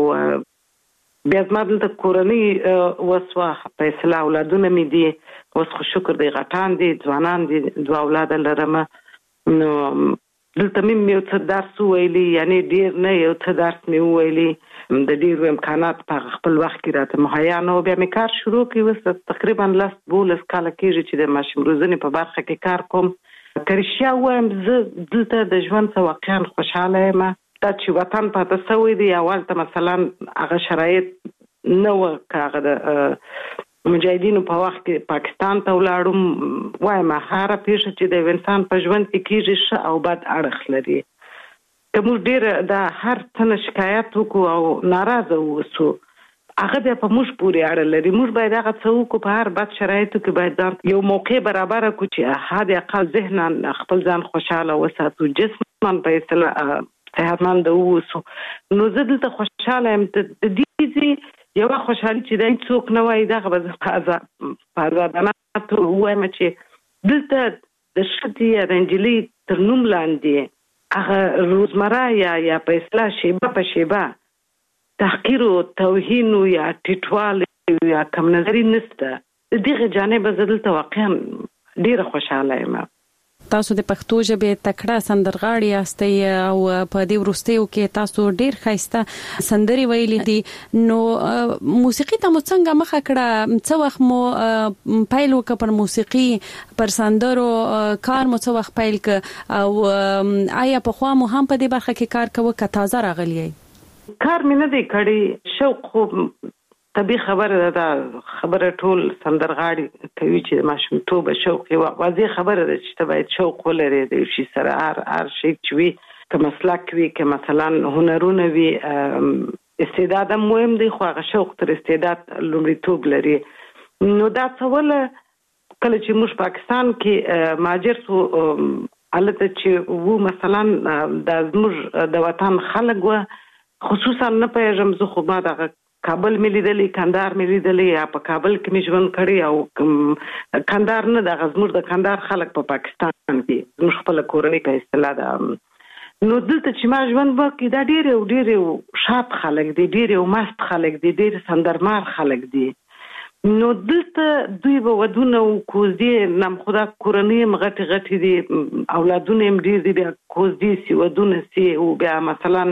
بیا زما دلته کورنۍ وسوه فیصله اولادونه مې دي، اوس خو شکر دی غټان دي، ځوانان دي، دوه اولاد لرم. نو دلته مې یو څه درس وویلي، یعنی ډیر نه یو څه درس مې وویلي، د ډیرو امکانات په خپل وخت کې راته مهیا نه و. بیا مې کار شروع کړی، اوس تقریبا لس دولس کاله کېږي چې د ماشوم روزنې په برخه کې کار کوم. که رښتیا ووایم زه دلته د ژوند څه واقعا خوشحاله یم. دا چې وطن پاته سوی دی، اول ته مثلا هغه شرایط نه وه، که هغه د مجاهدینو په وخت کې پاکستان ته ولاړم، وایم هره پیښه چې د انسان په ژوند کې کېږي ښه او بد اړخ لري. که موږ ډېر د هر څه نه شکایت وکړو او ناراضه واوسو، هغه بیا په موږ پورې اړه لري. موږ باید هغه څه وکړو، په هر بد شرایطو کې باید ځان یو موقع برابره کړو چې حد اقل ذهنا خپل ځان خوشحاله وساتو، جسما په اصطلاح صحتمند واوسو. نو زه دلته خوشحاله یم. د دې یوه خوشحالي چې دی څوک نه وایي، دغه به زه په ازادانه ووایم چې دلته د ښځې یا د نجلۍ تر نوم لاندې هغه روزمره یا یا په اصطلاح شیبه په شیبه تحقیر او توهین یا ټیټوالی یا کم نظري نشته. د دغه جانبه زه دلته واقعا ډېره خوشحاله یم. تاسو د پښتو ژبې تکړه سندرغاړي یاستئ او په دې وروستیو کې تاسو ډېر ښایسته سندرې ویلې دي. نو موسیقي ته مو څنګه مخه کړه؟ څه وخت مو پیل وکړ پر موسیقي، پر سندرو کار مو څه وخت پیل کړ، او آیا پخوا مو هم په دې برخه کې کار کوه که تازه راغلی یې؟ کار مې نه دی کړی، شوق خو طبیعي خبره ده. خبره ټول سندرغاړي کوي چې د ماشومتوبه شوق یې واضح خبره ده چې ته باید شوق ولرې د یو شي سره، هر هر شی چې وي، که مسلک وي، که مثلا هنرونه وي، استعداد هم مهم دی، خو هغه شوق تر استعداد لومړیتوب لري. نو دا څه وله کله چې موږ پاکستان کې مهاجر سو، هلته چې وو مثلا دا زموږ د وطن خلک وه، خصوصا نه پوهېږم زه، خو ما دغه کابل مې لیدلی، کندهار مې لیدلی، یا په کابل کې مې ژوند کړی، او کندهار نه دغه زموږ د کندهار خلک په پاکستان کې زموږ خپله کورنۍ په اصطلاح ده. نو دلته چې ما ژوند وکړي دا ډېر یو ډېر یو شاد خلک دي، ډېر یو مست خلک دي، ډېر سندرمار خلک دي. نو دلته دوی به ودونه او کوزدې نم خدا کورنۍ هم غټې غټې دي، اولادونه هم ډېر دي، بیا کوزدې سي، ودونه سي، او بیا مثلا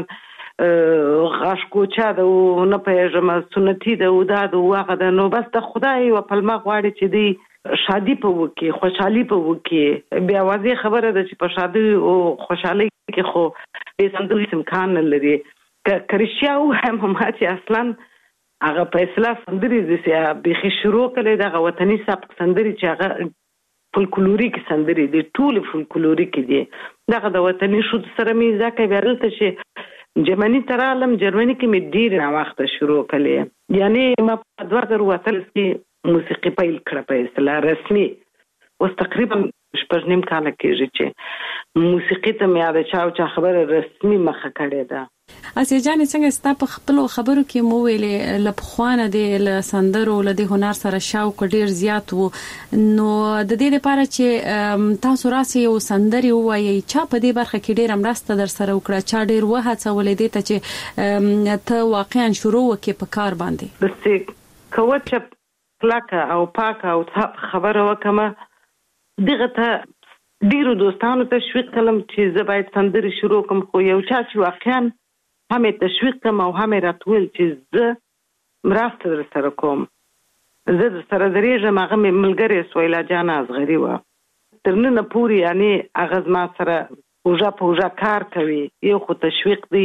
غاشکوچا ده او نه پوهېږم سنتي ده او دا ده او هغه ده. نو بس د خدای یوه پلمه غواړي چې دوی شادي په وکړي، خوشحالي په وکړي. بیا واضح خبره ده چې په شادي او خوشحالۍ کې خو بې سندرو هېڅ امکان نه لري. که رښتیا ووایم ما چې اصلا هغه په اصطلاح سندرې داسې بیخي شروع کړی، دغه وطني سبک سندرې چې هغه فولکلوریک سندرې دي، ټولې فولکلوریک دي. دغه د وطني ښځو سره مې زده کړی. بیا دلته چې جرمني ته رالم، جرمني کې مې ډېر ناوخته شروع کړې، یعنی ما په دوه زره اتلس کې موسیقي پیل کړه په اصطلاح رسمي. اوس تقریبا شپږ نیم کاله کېږي چې موسیقي ته مې د چا او چا خبره رسمي مخه کړې ده. اسیا جان څنګه ستا په خپل خبرو کې مو ویلې ل پخوانه د سندرو ل د هنر سره شوق ډیر زیات وو، نو د دې لپاره چې تاسو راسي یو سندري وایي چا په دې برخه کې ډیر مرسته در سره وکړه، چا ډیر وهڅولې دې ته چې ته واقعا شروع وکې په کار باندې؟ بس کوچ پلاکه او پاکه او خبره وکمه دغه ته ډیرو دوستانو تشویق کړم چې زه باید سندري شروع کوم، خو یو چا چې واقعا همې تشویق کوم او همې راتول چې زه مرسته در سره کوم، زه در سره درېږم. هغه مې ملګرې سویلا جان اصغري وه، تر ننه پورې یعنې هغه زما سره اوږه په اوږه کار کوي. یو خو تشویق دی،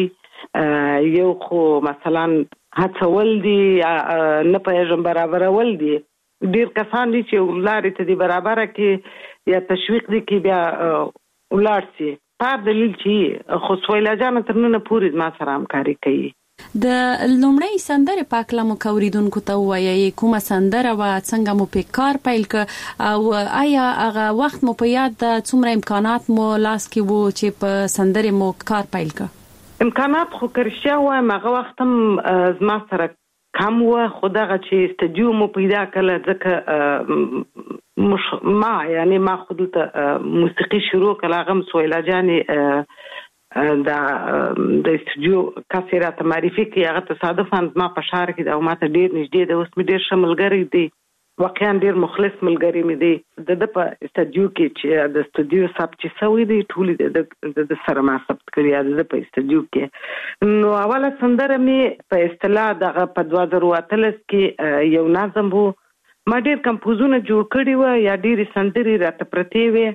یو خو مثلا هڅول دي، نه پوهېږم برابرول دي. ډېر کسان دي چې لارې ته دي برابره کې یا تشویق دي کې بیا ولاړ سي، په دلیل چې خو سویلا جان تر ننه پورې ما سره همکاري کوي. د لومړی سندرې په هکله مو اوریدونکو ته ووایئ کومه سندره وه، څنګه مو پې کار پیل کړ، او آیا هغه وخت مو په یاد ده څومره امکانات مو لاس کې وو چې په سندرې مو کار پیل کړ؟ امکانات خو که رښتیا ووایم هغه وخت هم زما سره کم و خدغه چې استودیو مو پیدا کړل ځکه مش ما یعنی ما خود ته موسیقي شروع کړه غم سویلا جاني دا د استودیو کافیرات معرفي کې هغه تصادفاً ما په شهر کې دا ماته ډیر نږدې د اوس مې ډیر شملګری دی واقعا ډیر مخلص ملګری مې دی د په استودیو کې چې د استودیو سب چې سوي دی ټول د د سره ما ثبت کړی د په استودیو کې نو اوله سندره مې په اصطلاح دغه په دوه زره اتلس کې یو نظم وو ما ډیر کمپوزونه جوړ کړی و یا ډیر سندري راته پرتی وي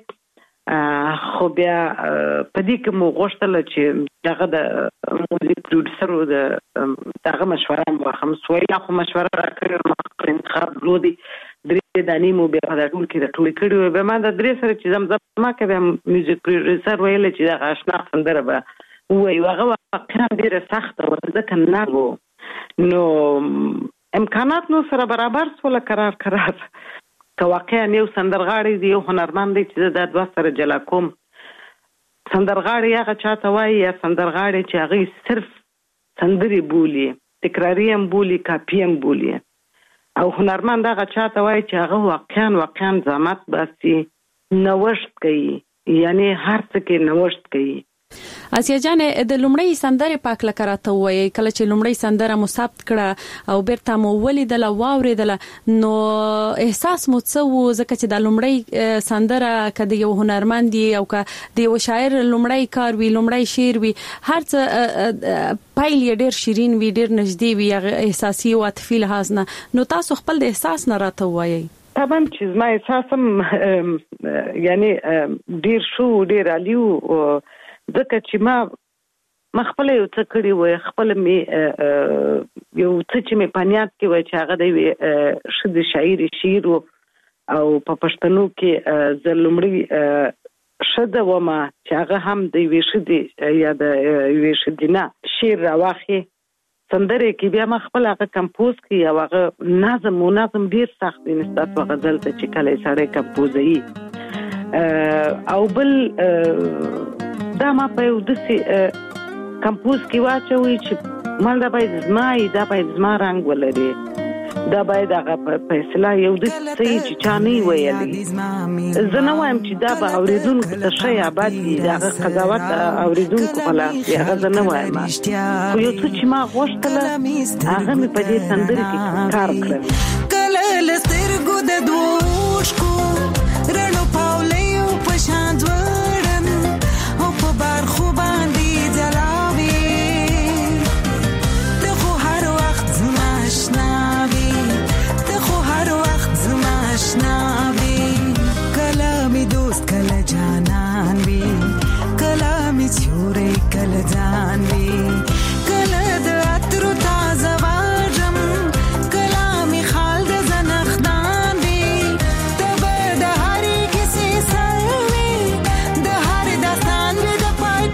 خو بیا په دې کې مو غوښتل چې دغه د موزیک پروډوسر د دغه مشوره مو هم سویلا خو مشوره راکړې مخ انتخاب لودي درې دانی مو بیا د ټول کې د ټول کړي به ما د درې سره چې زم ما کې میوزیک پروډوسر ویل چې دا آشنا سندره به وای هغه واقعا ډیره سخته و ځکه نه وو نو امکانات نو سره برابر سول قرار قرار که واقعا یو سندرغاړی دی یو هنرمند دی چې د دوه سره جلا کوم سندرغاړی هغه چاته وایي یا سندرغاړی چې هغه صرف سندري بولي تکراری هم بولي کاپی هم بولي او هنرمند هغه چاته وایي چې هغه واقعا واقعا زحمت باسي نوښت کوي یعنی هر څه کې نوښت کوي اسیا جان د لومړی سندره پاک لکراته وای کله چې لومړی سندره مو ثبت کړه او بیرته مو ولیدل واوریدل نو احساس مو څه و ځکه چې د لومړی سندره کده یو هنرمند دی او که د یو شاعر لومړی کار وی لومړی شعر وی هر څه پایل ډیر شیرین وی ډیر نږدې وی احساسي او عاطفي لحاظ نه نو تاسو خپل د احساس نه راته وایي طبعا چې ما احساسم یعنی ډیر شو ډیر علیو ځکه چې ما ما خپل یو څه کړی وای خپل می یو څه چې می پنیات کې وای چې هغه دی شد شاعر شعر او په پښتنو کې زلمړي شد و ما چې هغه هم دی وی شد یا د وی شدینا شعر راوخی سندره کې بیا ما خپل هغه کمپوز کی او هغه نظم او نظم ډیر سخت دی نسبت په غزل ته چې کله سړی کمپوزي او بل دا ما په یو دسي کمپوز کې واچوي چې مال دا باید زمای دا باید زما رنگ ولري دا باید هغه په اصطلاح یو دسي چې چاني ویلي زه نه وایم چې دا به اوریدونکو ته شی آباد دي هغه قضاوت اوریدونکو په لاس دی هغه زه نه وایم خو یو څه چې ما غوښتل هغه مې په دې سندرې کې کار کړل کله لسترګو د دوشکو رڼو پاولیو په شان بار خوبان دی جلاوی تخو هر وقت زماشناوی تخو هر وقت زماشناوی کلامی دوست کل جانان وی کلامی چوری کل جان وی کل د اترو تازه واجم کلامی خال د زنخدان وی تب د هری کسی سروی د هر دستان وی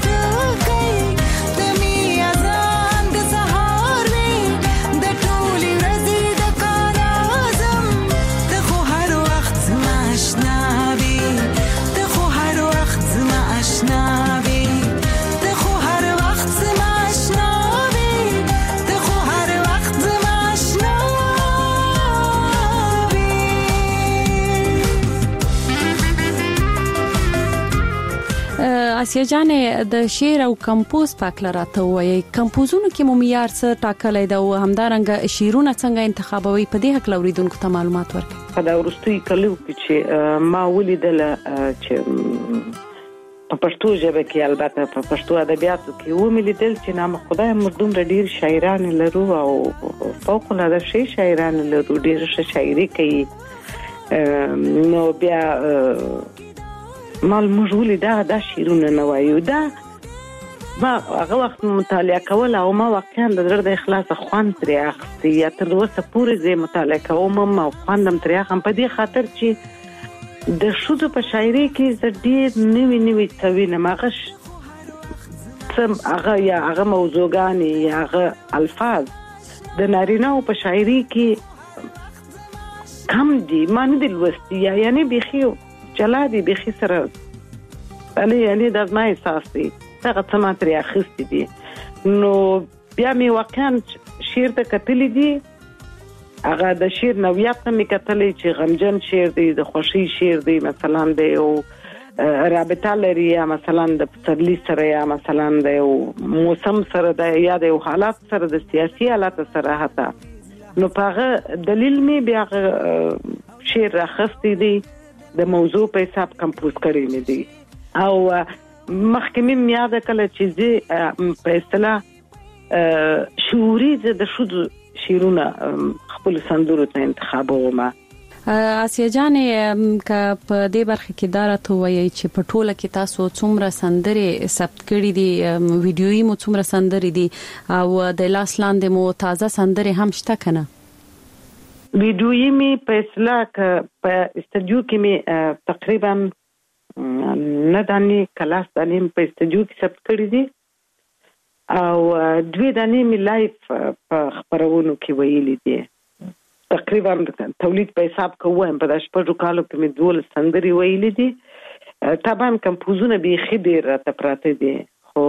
اسیا جان د شعر او کمپوز پاک لراته وایي کمپوزونو کې مو معیار څه ټاکلې ده او همدارنګه شعرونه څنګه انتخابوي په دې حق لوریدونکو ته معلومات ورکړي په دا ورستوي کلو کې چې ما ولیدل چې په پښتو ژبه کې البته په پښتو ادبیاتو کې و مې لیدل چې نام خدای مردوم ډیر شاعران لرو او فوق العاده شي شاعران لرو ډیر ښه شاعري کوي نو بیا مال مجهول دا دا شیرونه نه وایو دا ما هغه وخت مطالعه کول او ما واقعا د زړه د اخلاص خوان ترې اخستي یا تر اوسه پورې زه مطالعه کوم او خوندم ترې اخم په دې خاطر چې د شودو په شاعري کې زه ډېر نوي نوي څه وینم هغه سم هغه یا هغه موضوعګانې یا هغه الفاظ د نارینه‌و په شاعري کې کم دي ما نه دي لوستي یعنی بیخي چلا دی بخي سره انا یعنی د ما احساس دي هغه څه ما ترې اخیستي دي نو بیا مې واقعا شعر ته کتلې دي هغه د شعر نوعیت ته مې کتلې چې غمجن شعر دی، د خوشي شعر دی، مثلا د یو رابطه لري، یا مثلا د پسرلی سره، یا مثلا د یو موسم سره، د یا د یو حالات سره، د سیاسي حالات سره. حتی نو پاغه دلیل می بیا شعر راخستی دی د موضوع په حساب کمپوز کړی مې دی. او مخکې مې یاد کړل چې زه په اصطلاح شعوري د شود شیرونه خپل سندرو ته انتخابوم. آسیا جانې ک په دې برخه کې دارته وایي چې په ټوله کې تاسو څومره سندرې ثبت کړې دي، ویډیويي مو څومره سندرې دي، او د لاس لاندې مو تازه سندرې هم شته کنه؟ ویډیويي می په اصطلاح ک په استودیو کې می تقریبا نه دانی کلاس دانیم په استودیو کې ثبت کړې دي، او دوی دانی می لایف په خبرونو کې ویلي دي. تقریبا تولید په حساب کوم په داش په کالو کې مې دول سندري ویلې دي. طبعا کمپوزونه به خډیر راته پراته دي، خو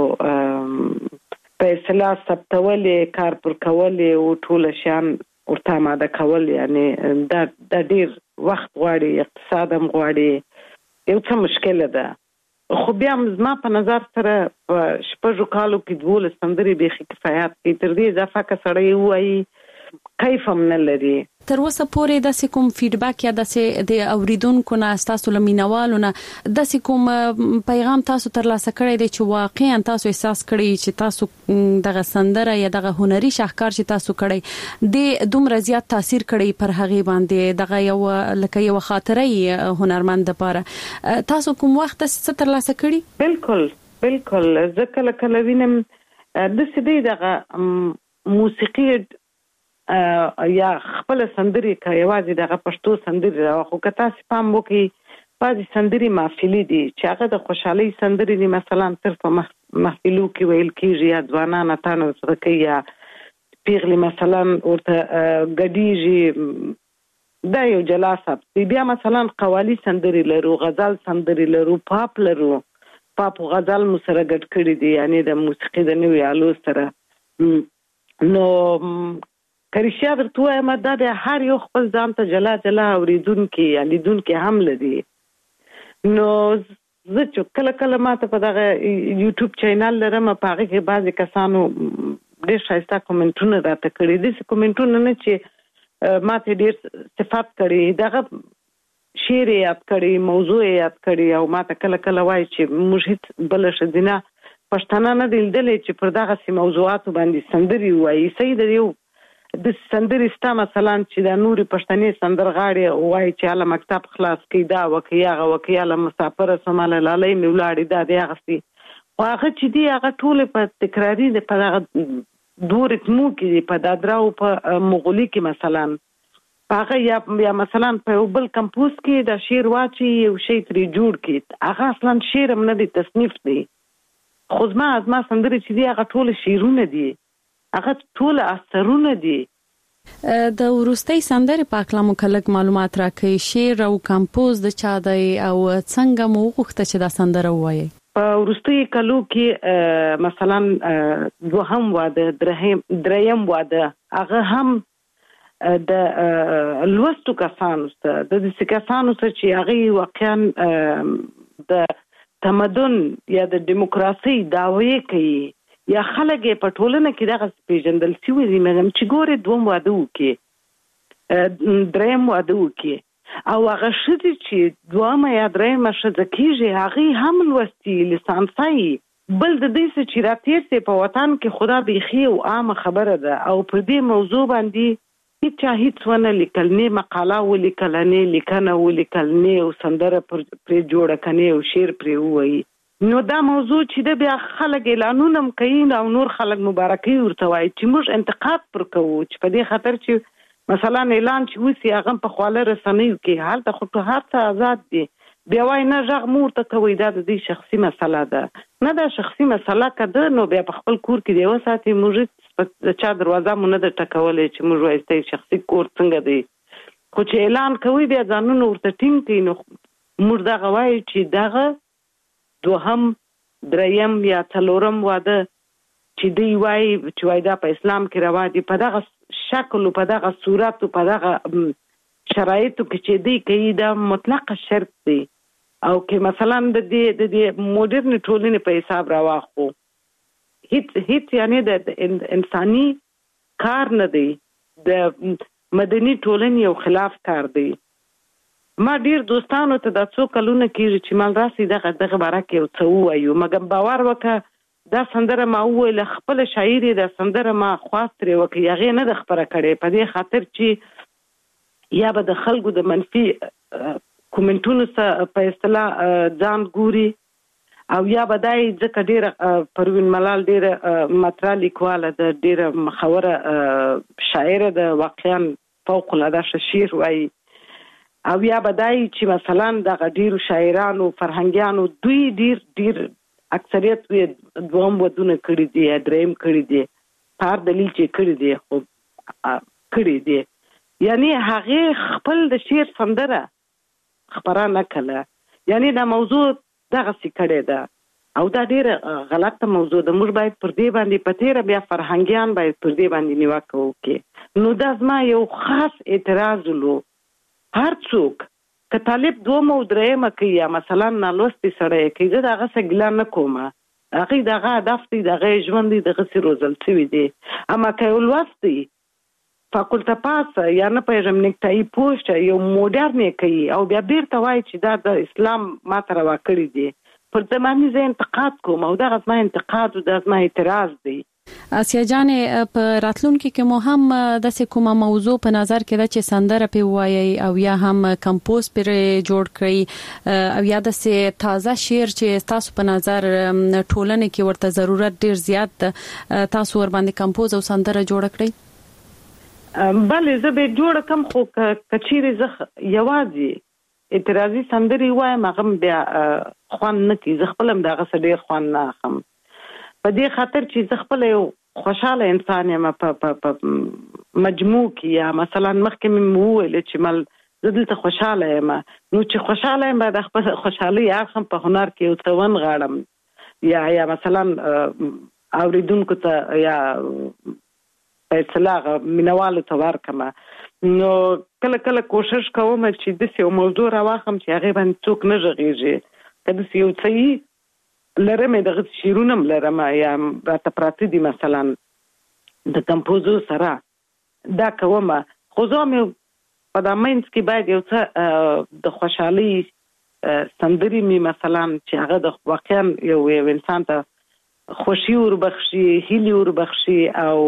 په اصطلاح ثبتولې، کار پر کولې او ټول شان ورته ماده کول، یعنی دا د ډیر وخت غواړي، اقتصاد هم غواړي، یو څه مشکل ده. خو بیا زما په نظر سره په شپږو کالو کې دول سندري به کفایت کوي. تر دې اضافه که سړی وایي کیف هم نه لري. تر اوسه پورې د کوم فیډبیک یا د اوریدونکو نه تاسو لمینوالو نه د کوم پیغام تاسو ترلاسه کړی دی چې واقعا تاسو احساس کړی چې تاسو دغه سندره یا دغه هنري شاهکار چې تاسو کړی د دومره زیات تاثیر کړی پر هغه باندې، دغه یو لکه یو خاطرې هنرمند لپاره تاسو کوم وخت څه ترلاسه کړی؟ بالکل بالکل ځکه کله وینم د سدي دغه موسیقي یا خپل سندري کوي، واځي دغه پښتو سندري راخو کته سپام وکي. بعضي سندري محفلي دي چې هغه د خوشحالي سندري دي، مثلا صرف محفلو کې ویل کیږي، یا ځوانان اتانو سره کوي، یا پیغلي مثلا ورته ګډیږي، دا یو جلاسه. بیا مثلا قوالی سندري لرو، غزل سندري لرو، پاپ لرو، پاپ او غزل مو سره ګډ کړی دي، یعنی د موسیقي د نوې آلو سره. نو کریشیا درته وایم دا د هر یو خپل ځان ته جلا جلا اوریدونکي یا لیدونکي هم لري. نو زه چې کله کله ماته په دغه یوټیوب چینل لرم، په هغه کې بعضی کسانو ډېر ښایسته کومنټونه راته کړي دي. کومنټونه نه چې ماته ډېر صفات کړي، دغه شعر یاد کړي، موضوع یاد کړي، او ماته کله کله وایي چې موږ هیڅ بل شدینه پښتانه نه دي لیدلې چې پر دغه سي موضوعاتو باندې سندري وایي. صحیح دی، یو د سندري ستا مثلا چې د نوري پښتني سندرغاړي وایي چې اله مکتب خلاص کی دا وکیا غ وکیا له مسافر سماله لالې میولاړي دا دی غسي، واغه چې دی هغه ټول په تکراری د په دور اتمو کې په دادراو په مغولي کې مثلا هغه یا یا مثلا په بل کمپوز کې د شعر واچي یو شی تری جوړ کی، هغه اصلا شعر هم نه دی، تصنیف دی. خو زما ازما سندري چې دی هغه ټول شعرونه دي، هغه ټول اثرونه دي. د ورستۍ سندرې په اړه مو کلک معلومات راکړئ، شعر او کمپوز د چا دی او څنګه مو غوښته چې دا سندره ووایي؟ په ورستۍ کلو کې مثلا دوهم واده، درهم دریم واده، هغه هم د لوستو کسانو سره د دې کسانو سره چې هغه واقعا د تمدن یا د دیموکراسي دعوی کوي، یا خلک په ټولنه کې دغه پیژندل شوی دي. مګم چې ګوره دوم واده وکي، دریم واده وکي، او هغه شدي چې دوامه یا دریم شته کیږي، هغه هم لوستي لسانسای بل د دې چې راتیر سي په وطن کې خدا بيخي او عام خبره ده. او په دې موضوع باندې هیڅ هیڅ ونه لیکل، نه مقاله ولیکل، نه لیکنه ولیکل، نه سندره پر جوړه کنه او شعر پر وایي. نو دا موضوع چې د بیا خلک اعلانونه کوي او نور خلک مبارکي ورته وایي چې موږ انتقاد پر کوو، چې په دې خاطر چې مثلا اعلان چې وسی هغه په خواله رسنیو کې حالت خو په هر څه آزاد دي، بیا وای نه ژغ مور ته کوي، دا د دې شخصي مسله ده، نه دا شخصي مسله کده. نو بیا په خپل کور کې دی وساتي، موږ د چا دروازه مونږ نه ټکولې چې موږ وایسته شخصي کور څنګه دی، خو چې اعلان کوي بیا ځانونه ورته ټینګ کوي. نو موږ دا غواړي چې دغه دوهم دریم یا څلورم واده چې دی وای چې وای دا په اسلام کې روا دي په دغه شکل په دغه صورت په دغه شرایطو کې چې دی کوي دا مطلق شرک دی او کې مثلا د دې د دې موډرن ټولنې په حساب راواخو هیڅ هیڅ یعنی د انساني کار نه دی د مدني ټولنې یو خلاف کار دی. ما ډیر دوستانو ته د څو کلونه کېږي چې مال راسي دغه دغه باره کې یو څه ووایو مګر باور وکړه دا سندره ما وویله خپل شاعر د سندره ما خواست ترې وکړي هغې نه د خپره کړې په دې خاطر چې یا به د خلکو د منفي کومنټونو څخه په اصطلاح ځان ګوري او یا به دا یې ځکه ډېره پروین ملال ډېره مطرح لیکواله د ډېره مخوره شاعره د واقعا فوق العاده ښه شعر وایي او یا بدای چې مثلا د غډیرو شاعرانو فرهنګیانو دوی ډیر ډیر اکثریت وي دوم ودونه کړی دي دریم کړی دي پر دلیل چې کړی دي خو کړی دي یعنی هغه خپل د شعر سندره خبره نه کړه یعنی دا موضوع دغه څه کړی ده او دا ډیره غلطه موضوع ده موږ باید پر دې باندې پتیره بیا فرهنګیان باید پر دې باندې نیوکه وکړي نو دا زما یو خاص اعتراض لو هر څوک که طالب دوم او درېمه کوي یا مثلا نالوستي سړی کوي زه د هغه څه ګیله نه کوم هغې د هغه هدف دی د هغه ژوند دی دغسې روزل شوي دي اما که یو لوست دی فاکولته پاسه یا نه پوهېږم نیکټایي پوسټ یو موډرن یې کوي او بیا بیرته وایي چې دا د اسلام ماته روا کړي دي پر زماني زه انتقاد کوم او دغه زما انتقاد او دا زما اعتراض دی. آسیا جانې په راتلونکي کې مو هم داسې کومه موضوع په نظر کې ده چې سندره پې ووایئ او یا هم کمپوز پرې جوړ کړئ او یا داسې تازه شعر چې تاسو په نظر ټولنې کې ورته ضرورت ډېر زیات ده تاسو ورباندې کمپوز او سندره جوړه کړئ؟ بله زه به جوړه کم خو که چیرې زه یوازې اعتراضي سندرې وایم هغه بیا خوند نه کوي زه خپل هم د هغه څه ډېر خوند نه اخلم په دې خاطر چې زه خپل یو خوشاله انسان یم په مجموع کې یا مثلا مخکې مې وویل چې مل زه دلته خوشاله یم نو چې خوشاله یم باید خپل خوشحالي اخلم په هنر کې یو څه ونغاړم یا یا مثلا اوریدونکو ته یا په اصطلاح مینوالو ته ورکړم نو کله کله کوشش کوم چې داسې یو موضوع راواخلم چې هغې باندې څوک نه غږېږي که داسې یو څه لرم دغه شیرونه لرم یا راته پراته دي مثلا د کمپوزو سره دا کوم خو زه مې په دا منځ کې باید یو څه د خوشحالۍ سندرې مې مثلا چې هغه د واقعا یو یو انسان ته خوشي وربخشي هیلې وربخشي او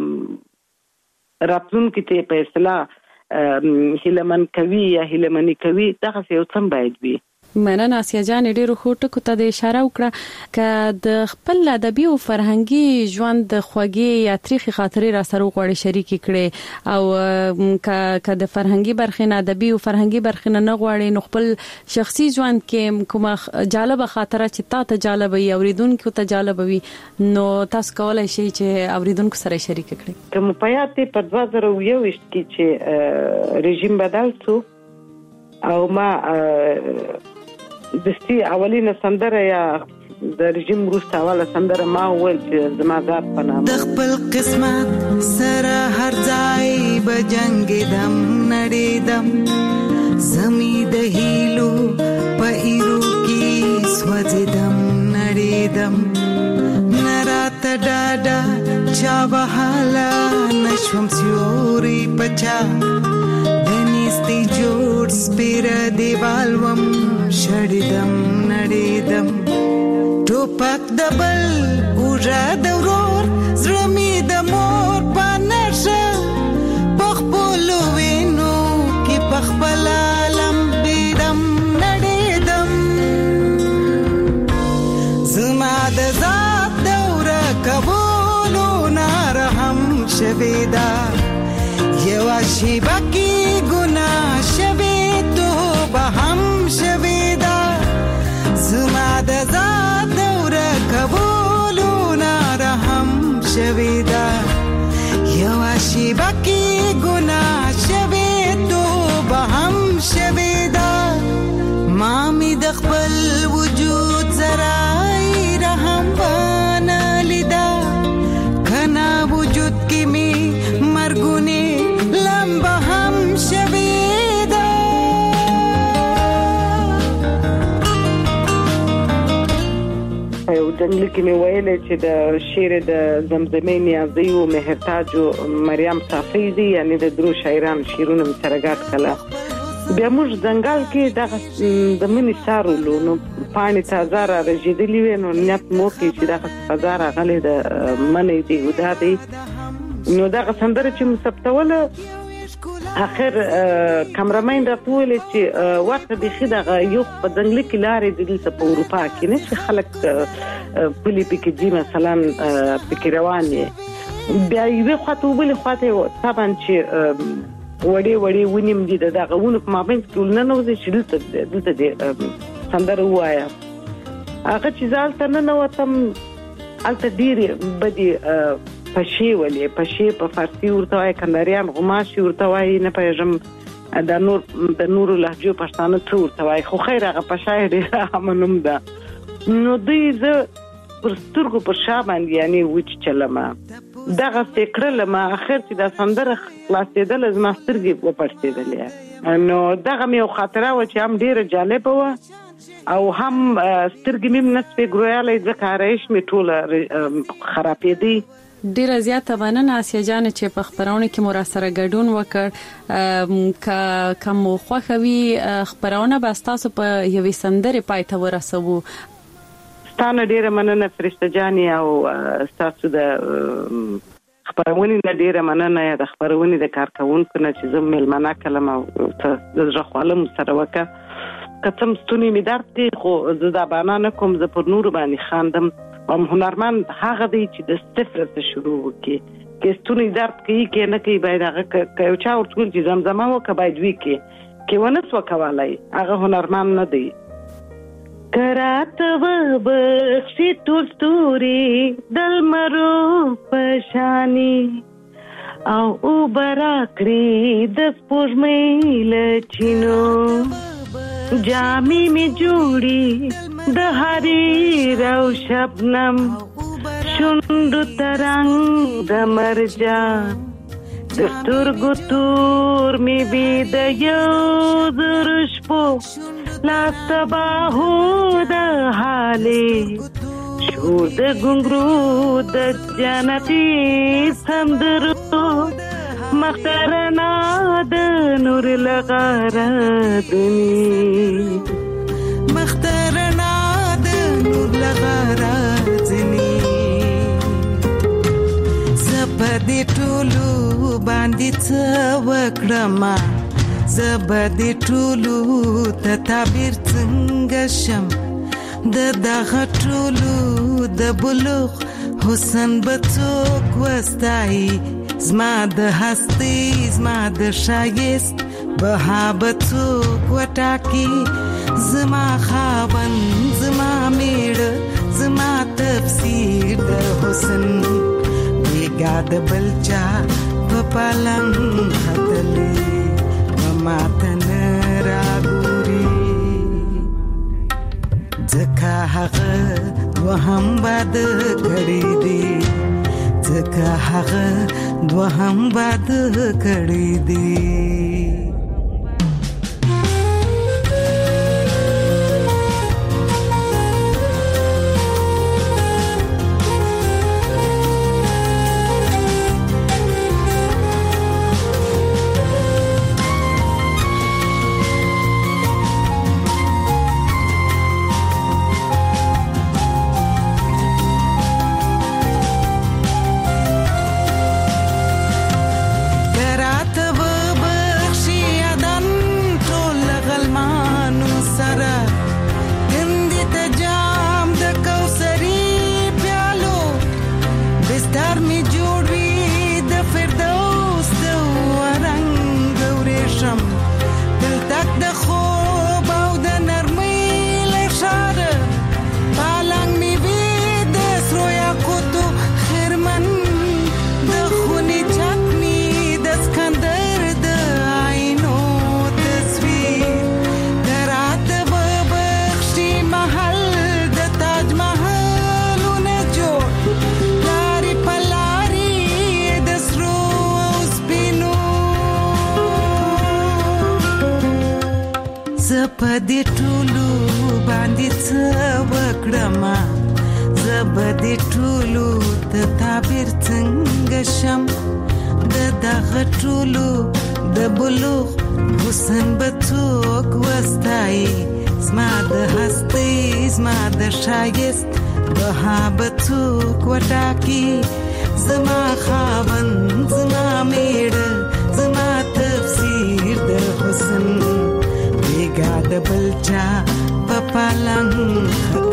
راتلونکي ته په اصطلاح هیلهمن کوي یا هیلهمني کوي دغسې یو څه باید وي. مننه آسیا جان ډیرو ښو ټکو ته د اشاره وکړه که د خپل ادبي او فرهنګي ژوند د خوږې یا تریخي خاطرې را سره وغواړي شریکې کړي او که د فرهنګي برخې نه ادبي او فرهنګي برخې نه نه غواړي نو خپل شخصي ژوند کې کومه جالبه خاطره چې تا ته جالبه وي اوریدونکو ته جالبه وي نو تاسو کولی شئ چې اوریدونکو سره شریک کړئ. که مو په یاد دی په دوه زره یوویشت کې چې رژیم بدل شو او ما دستي اولینه سندره یا د رژیم وروسته اوله سندره ما وویل چې زما ذات په نامه د خپل قسمت سره هر ځای به جنګېدم نړېدم زمي د هیلو په ایرو کې سوځېدم نړېدم نه راته ډاډه چا وهاله نشوم سیوري په چا دنیستی جوړ سپیره دیوال وم شړېدم نړېدم ټوپک د بل اوږه د ورور زړه مې د مور په نښه په خپلو وینو کې په خپله لمبېدم نړېدم زما د ذات دوره کولو نارهم شوې ده یوه شیبه کې ګناه شوې توبه هم شوې ده زما د ذات دوره کولو نارهم شوې ده یوه شیبه کې ګناه شوې توبه هم شوې ده ما مې د خپل وجود ذرای رحم ونه لیده جنگلی کې مې ویل چې د شعر د زمزمې نیازي او مهرتاج او مریم صافی یعنی د درو شاعران شعرونه مې سره ګډ کړل. بیا موږ ځنګل کې د د منی سارولو نو پانی تازه را رژېدلی وي نو نیت مو کې چې دغه فضا راغلی د منی دی ودا دی نو دغه سندره چې مثبتوله اخر کامرامین راټول چې وخت به خدغه یو په ځنګل کې لارې د دې په اروپا کې نه چې خلک پلی پکې دي مثلا پکې روان دي بیا یو خاطر بل خاطر طبعا چې وړي وړي ونیم دي دغه ونه په مابین کې نه نو چې دلته دلته دي سندره وایا هغه چې ځالته نه وتم الته ډیره بدی پشي ولې پشي په فارسی ورته وای کنداریان غماشي ورته وای نه پېژم د نور د نورو لهجو پښتانه څو ورته وای خو خیر هغه پشای ډیره همنوم ده نو دوی زه پر سترګو پر شا باندې یعنی وچ چلما دغه فکر لما اخر چې د سندره خلاصېدل از ما سترګې وپړسېدلې نو دغه مې خاطره و چې هم ډیره جالب و او هم سترګې مې نسبه ګرویاله ځکه رئیس مې ټوله خرابېدی. ډیره زیاته مننه اسیا جان چې په خبرونه کې مو را سره ګډون وکړ ک کوم خوخوي خبرونه به تاسو په یوې سندره پاتې ورسوو. ستانه ډیره مننه فرشته جان او تاسو د خبرونه نه ډیره مننه د خبرونه د کارکونکو نه چې زم ملمنه کلمه د ځخوالم سره وکړه کتم ستونی می درد دی خو زدا بانانه کوم ز پر نور باندې خاندم ام هنرمند هغه دی چې د صفر ته شروع وکي کې ستونی درد کوي کې نه کوي باید هغه یو چا ورته چې زمزمه وکړي باید وی کې کې ونس وکوالای هغه هنرمند نه دی. کرات و بخشی تورستوري دل مرو پشانی او او براکړي د سپوږمۍ لچینو جامی می جوړي د حریر او شبنم شوندو ترنګ د مرجان د سترګو تور می بي د یو درشپو لاس تباهو د حالې شو د ګنګرو د جنتي سندرو مخترنا د نور لغرادنی مخترنا د نور لغرادنی زبدي ټولو باندې څه وکړما زبدي ټولو ته تعبیر څنګه شم د دغه ټولو د بلوغ حسن بڅوک وستای زما د هستی زما د شایست بهابتو کوټاکی زما خاون زما میړه زما تفسیر د حسن بیګا د بلچا په پالنګ خدلې ماتن راګوري ځکه هغه وهم باد کړی دی ځکه هغه دوهم باد کړی دی. په دې ټولو باندې څه وکړم زبدي ټولو د تعبیر څنګه شم د دغه ټولو د بلوغ حسن بڅوک وستای زما د هستي زما د شایست بها بڅوک وټاکی زما خاون زما میړه زما تفسیر د حسن بیګا د بلچا په پالنګ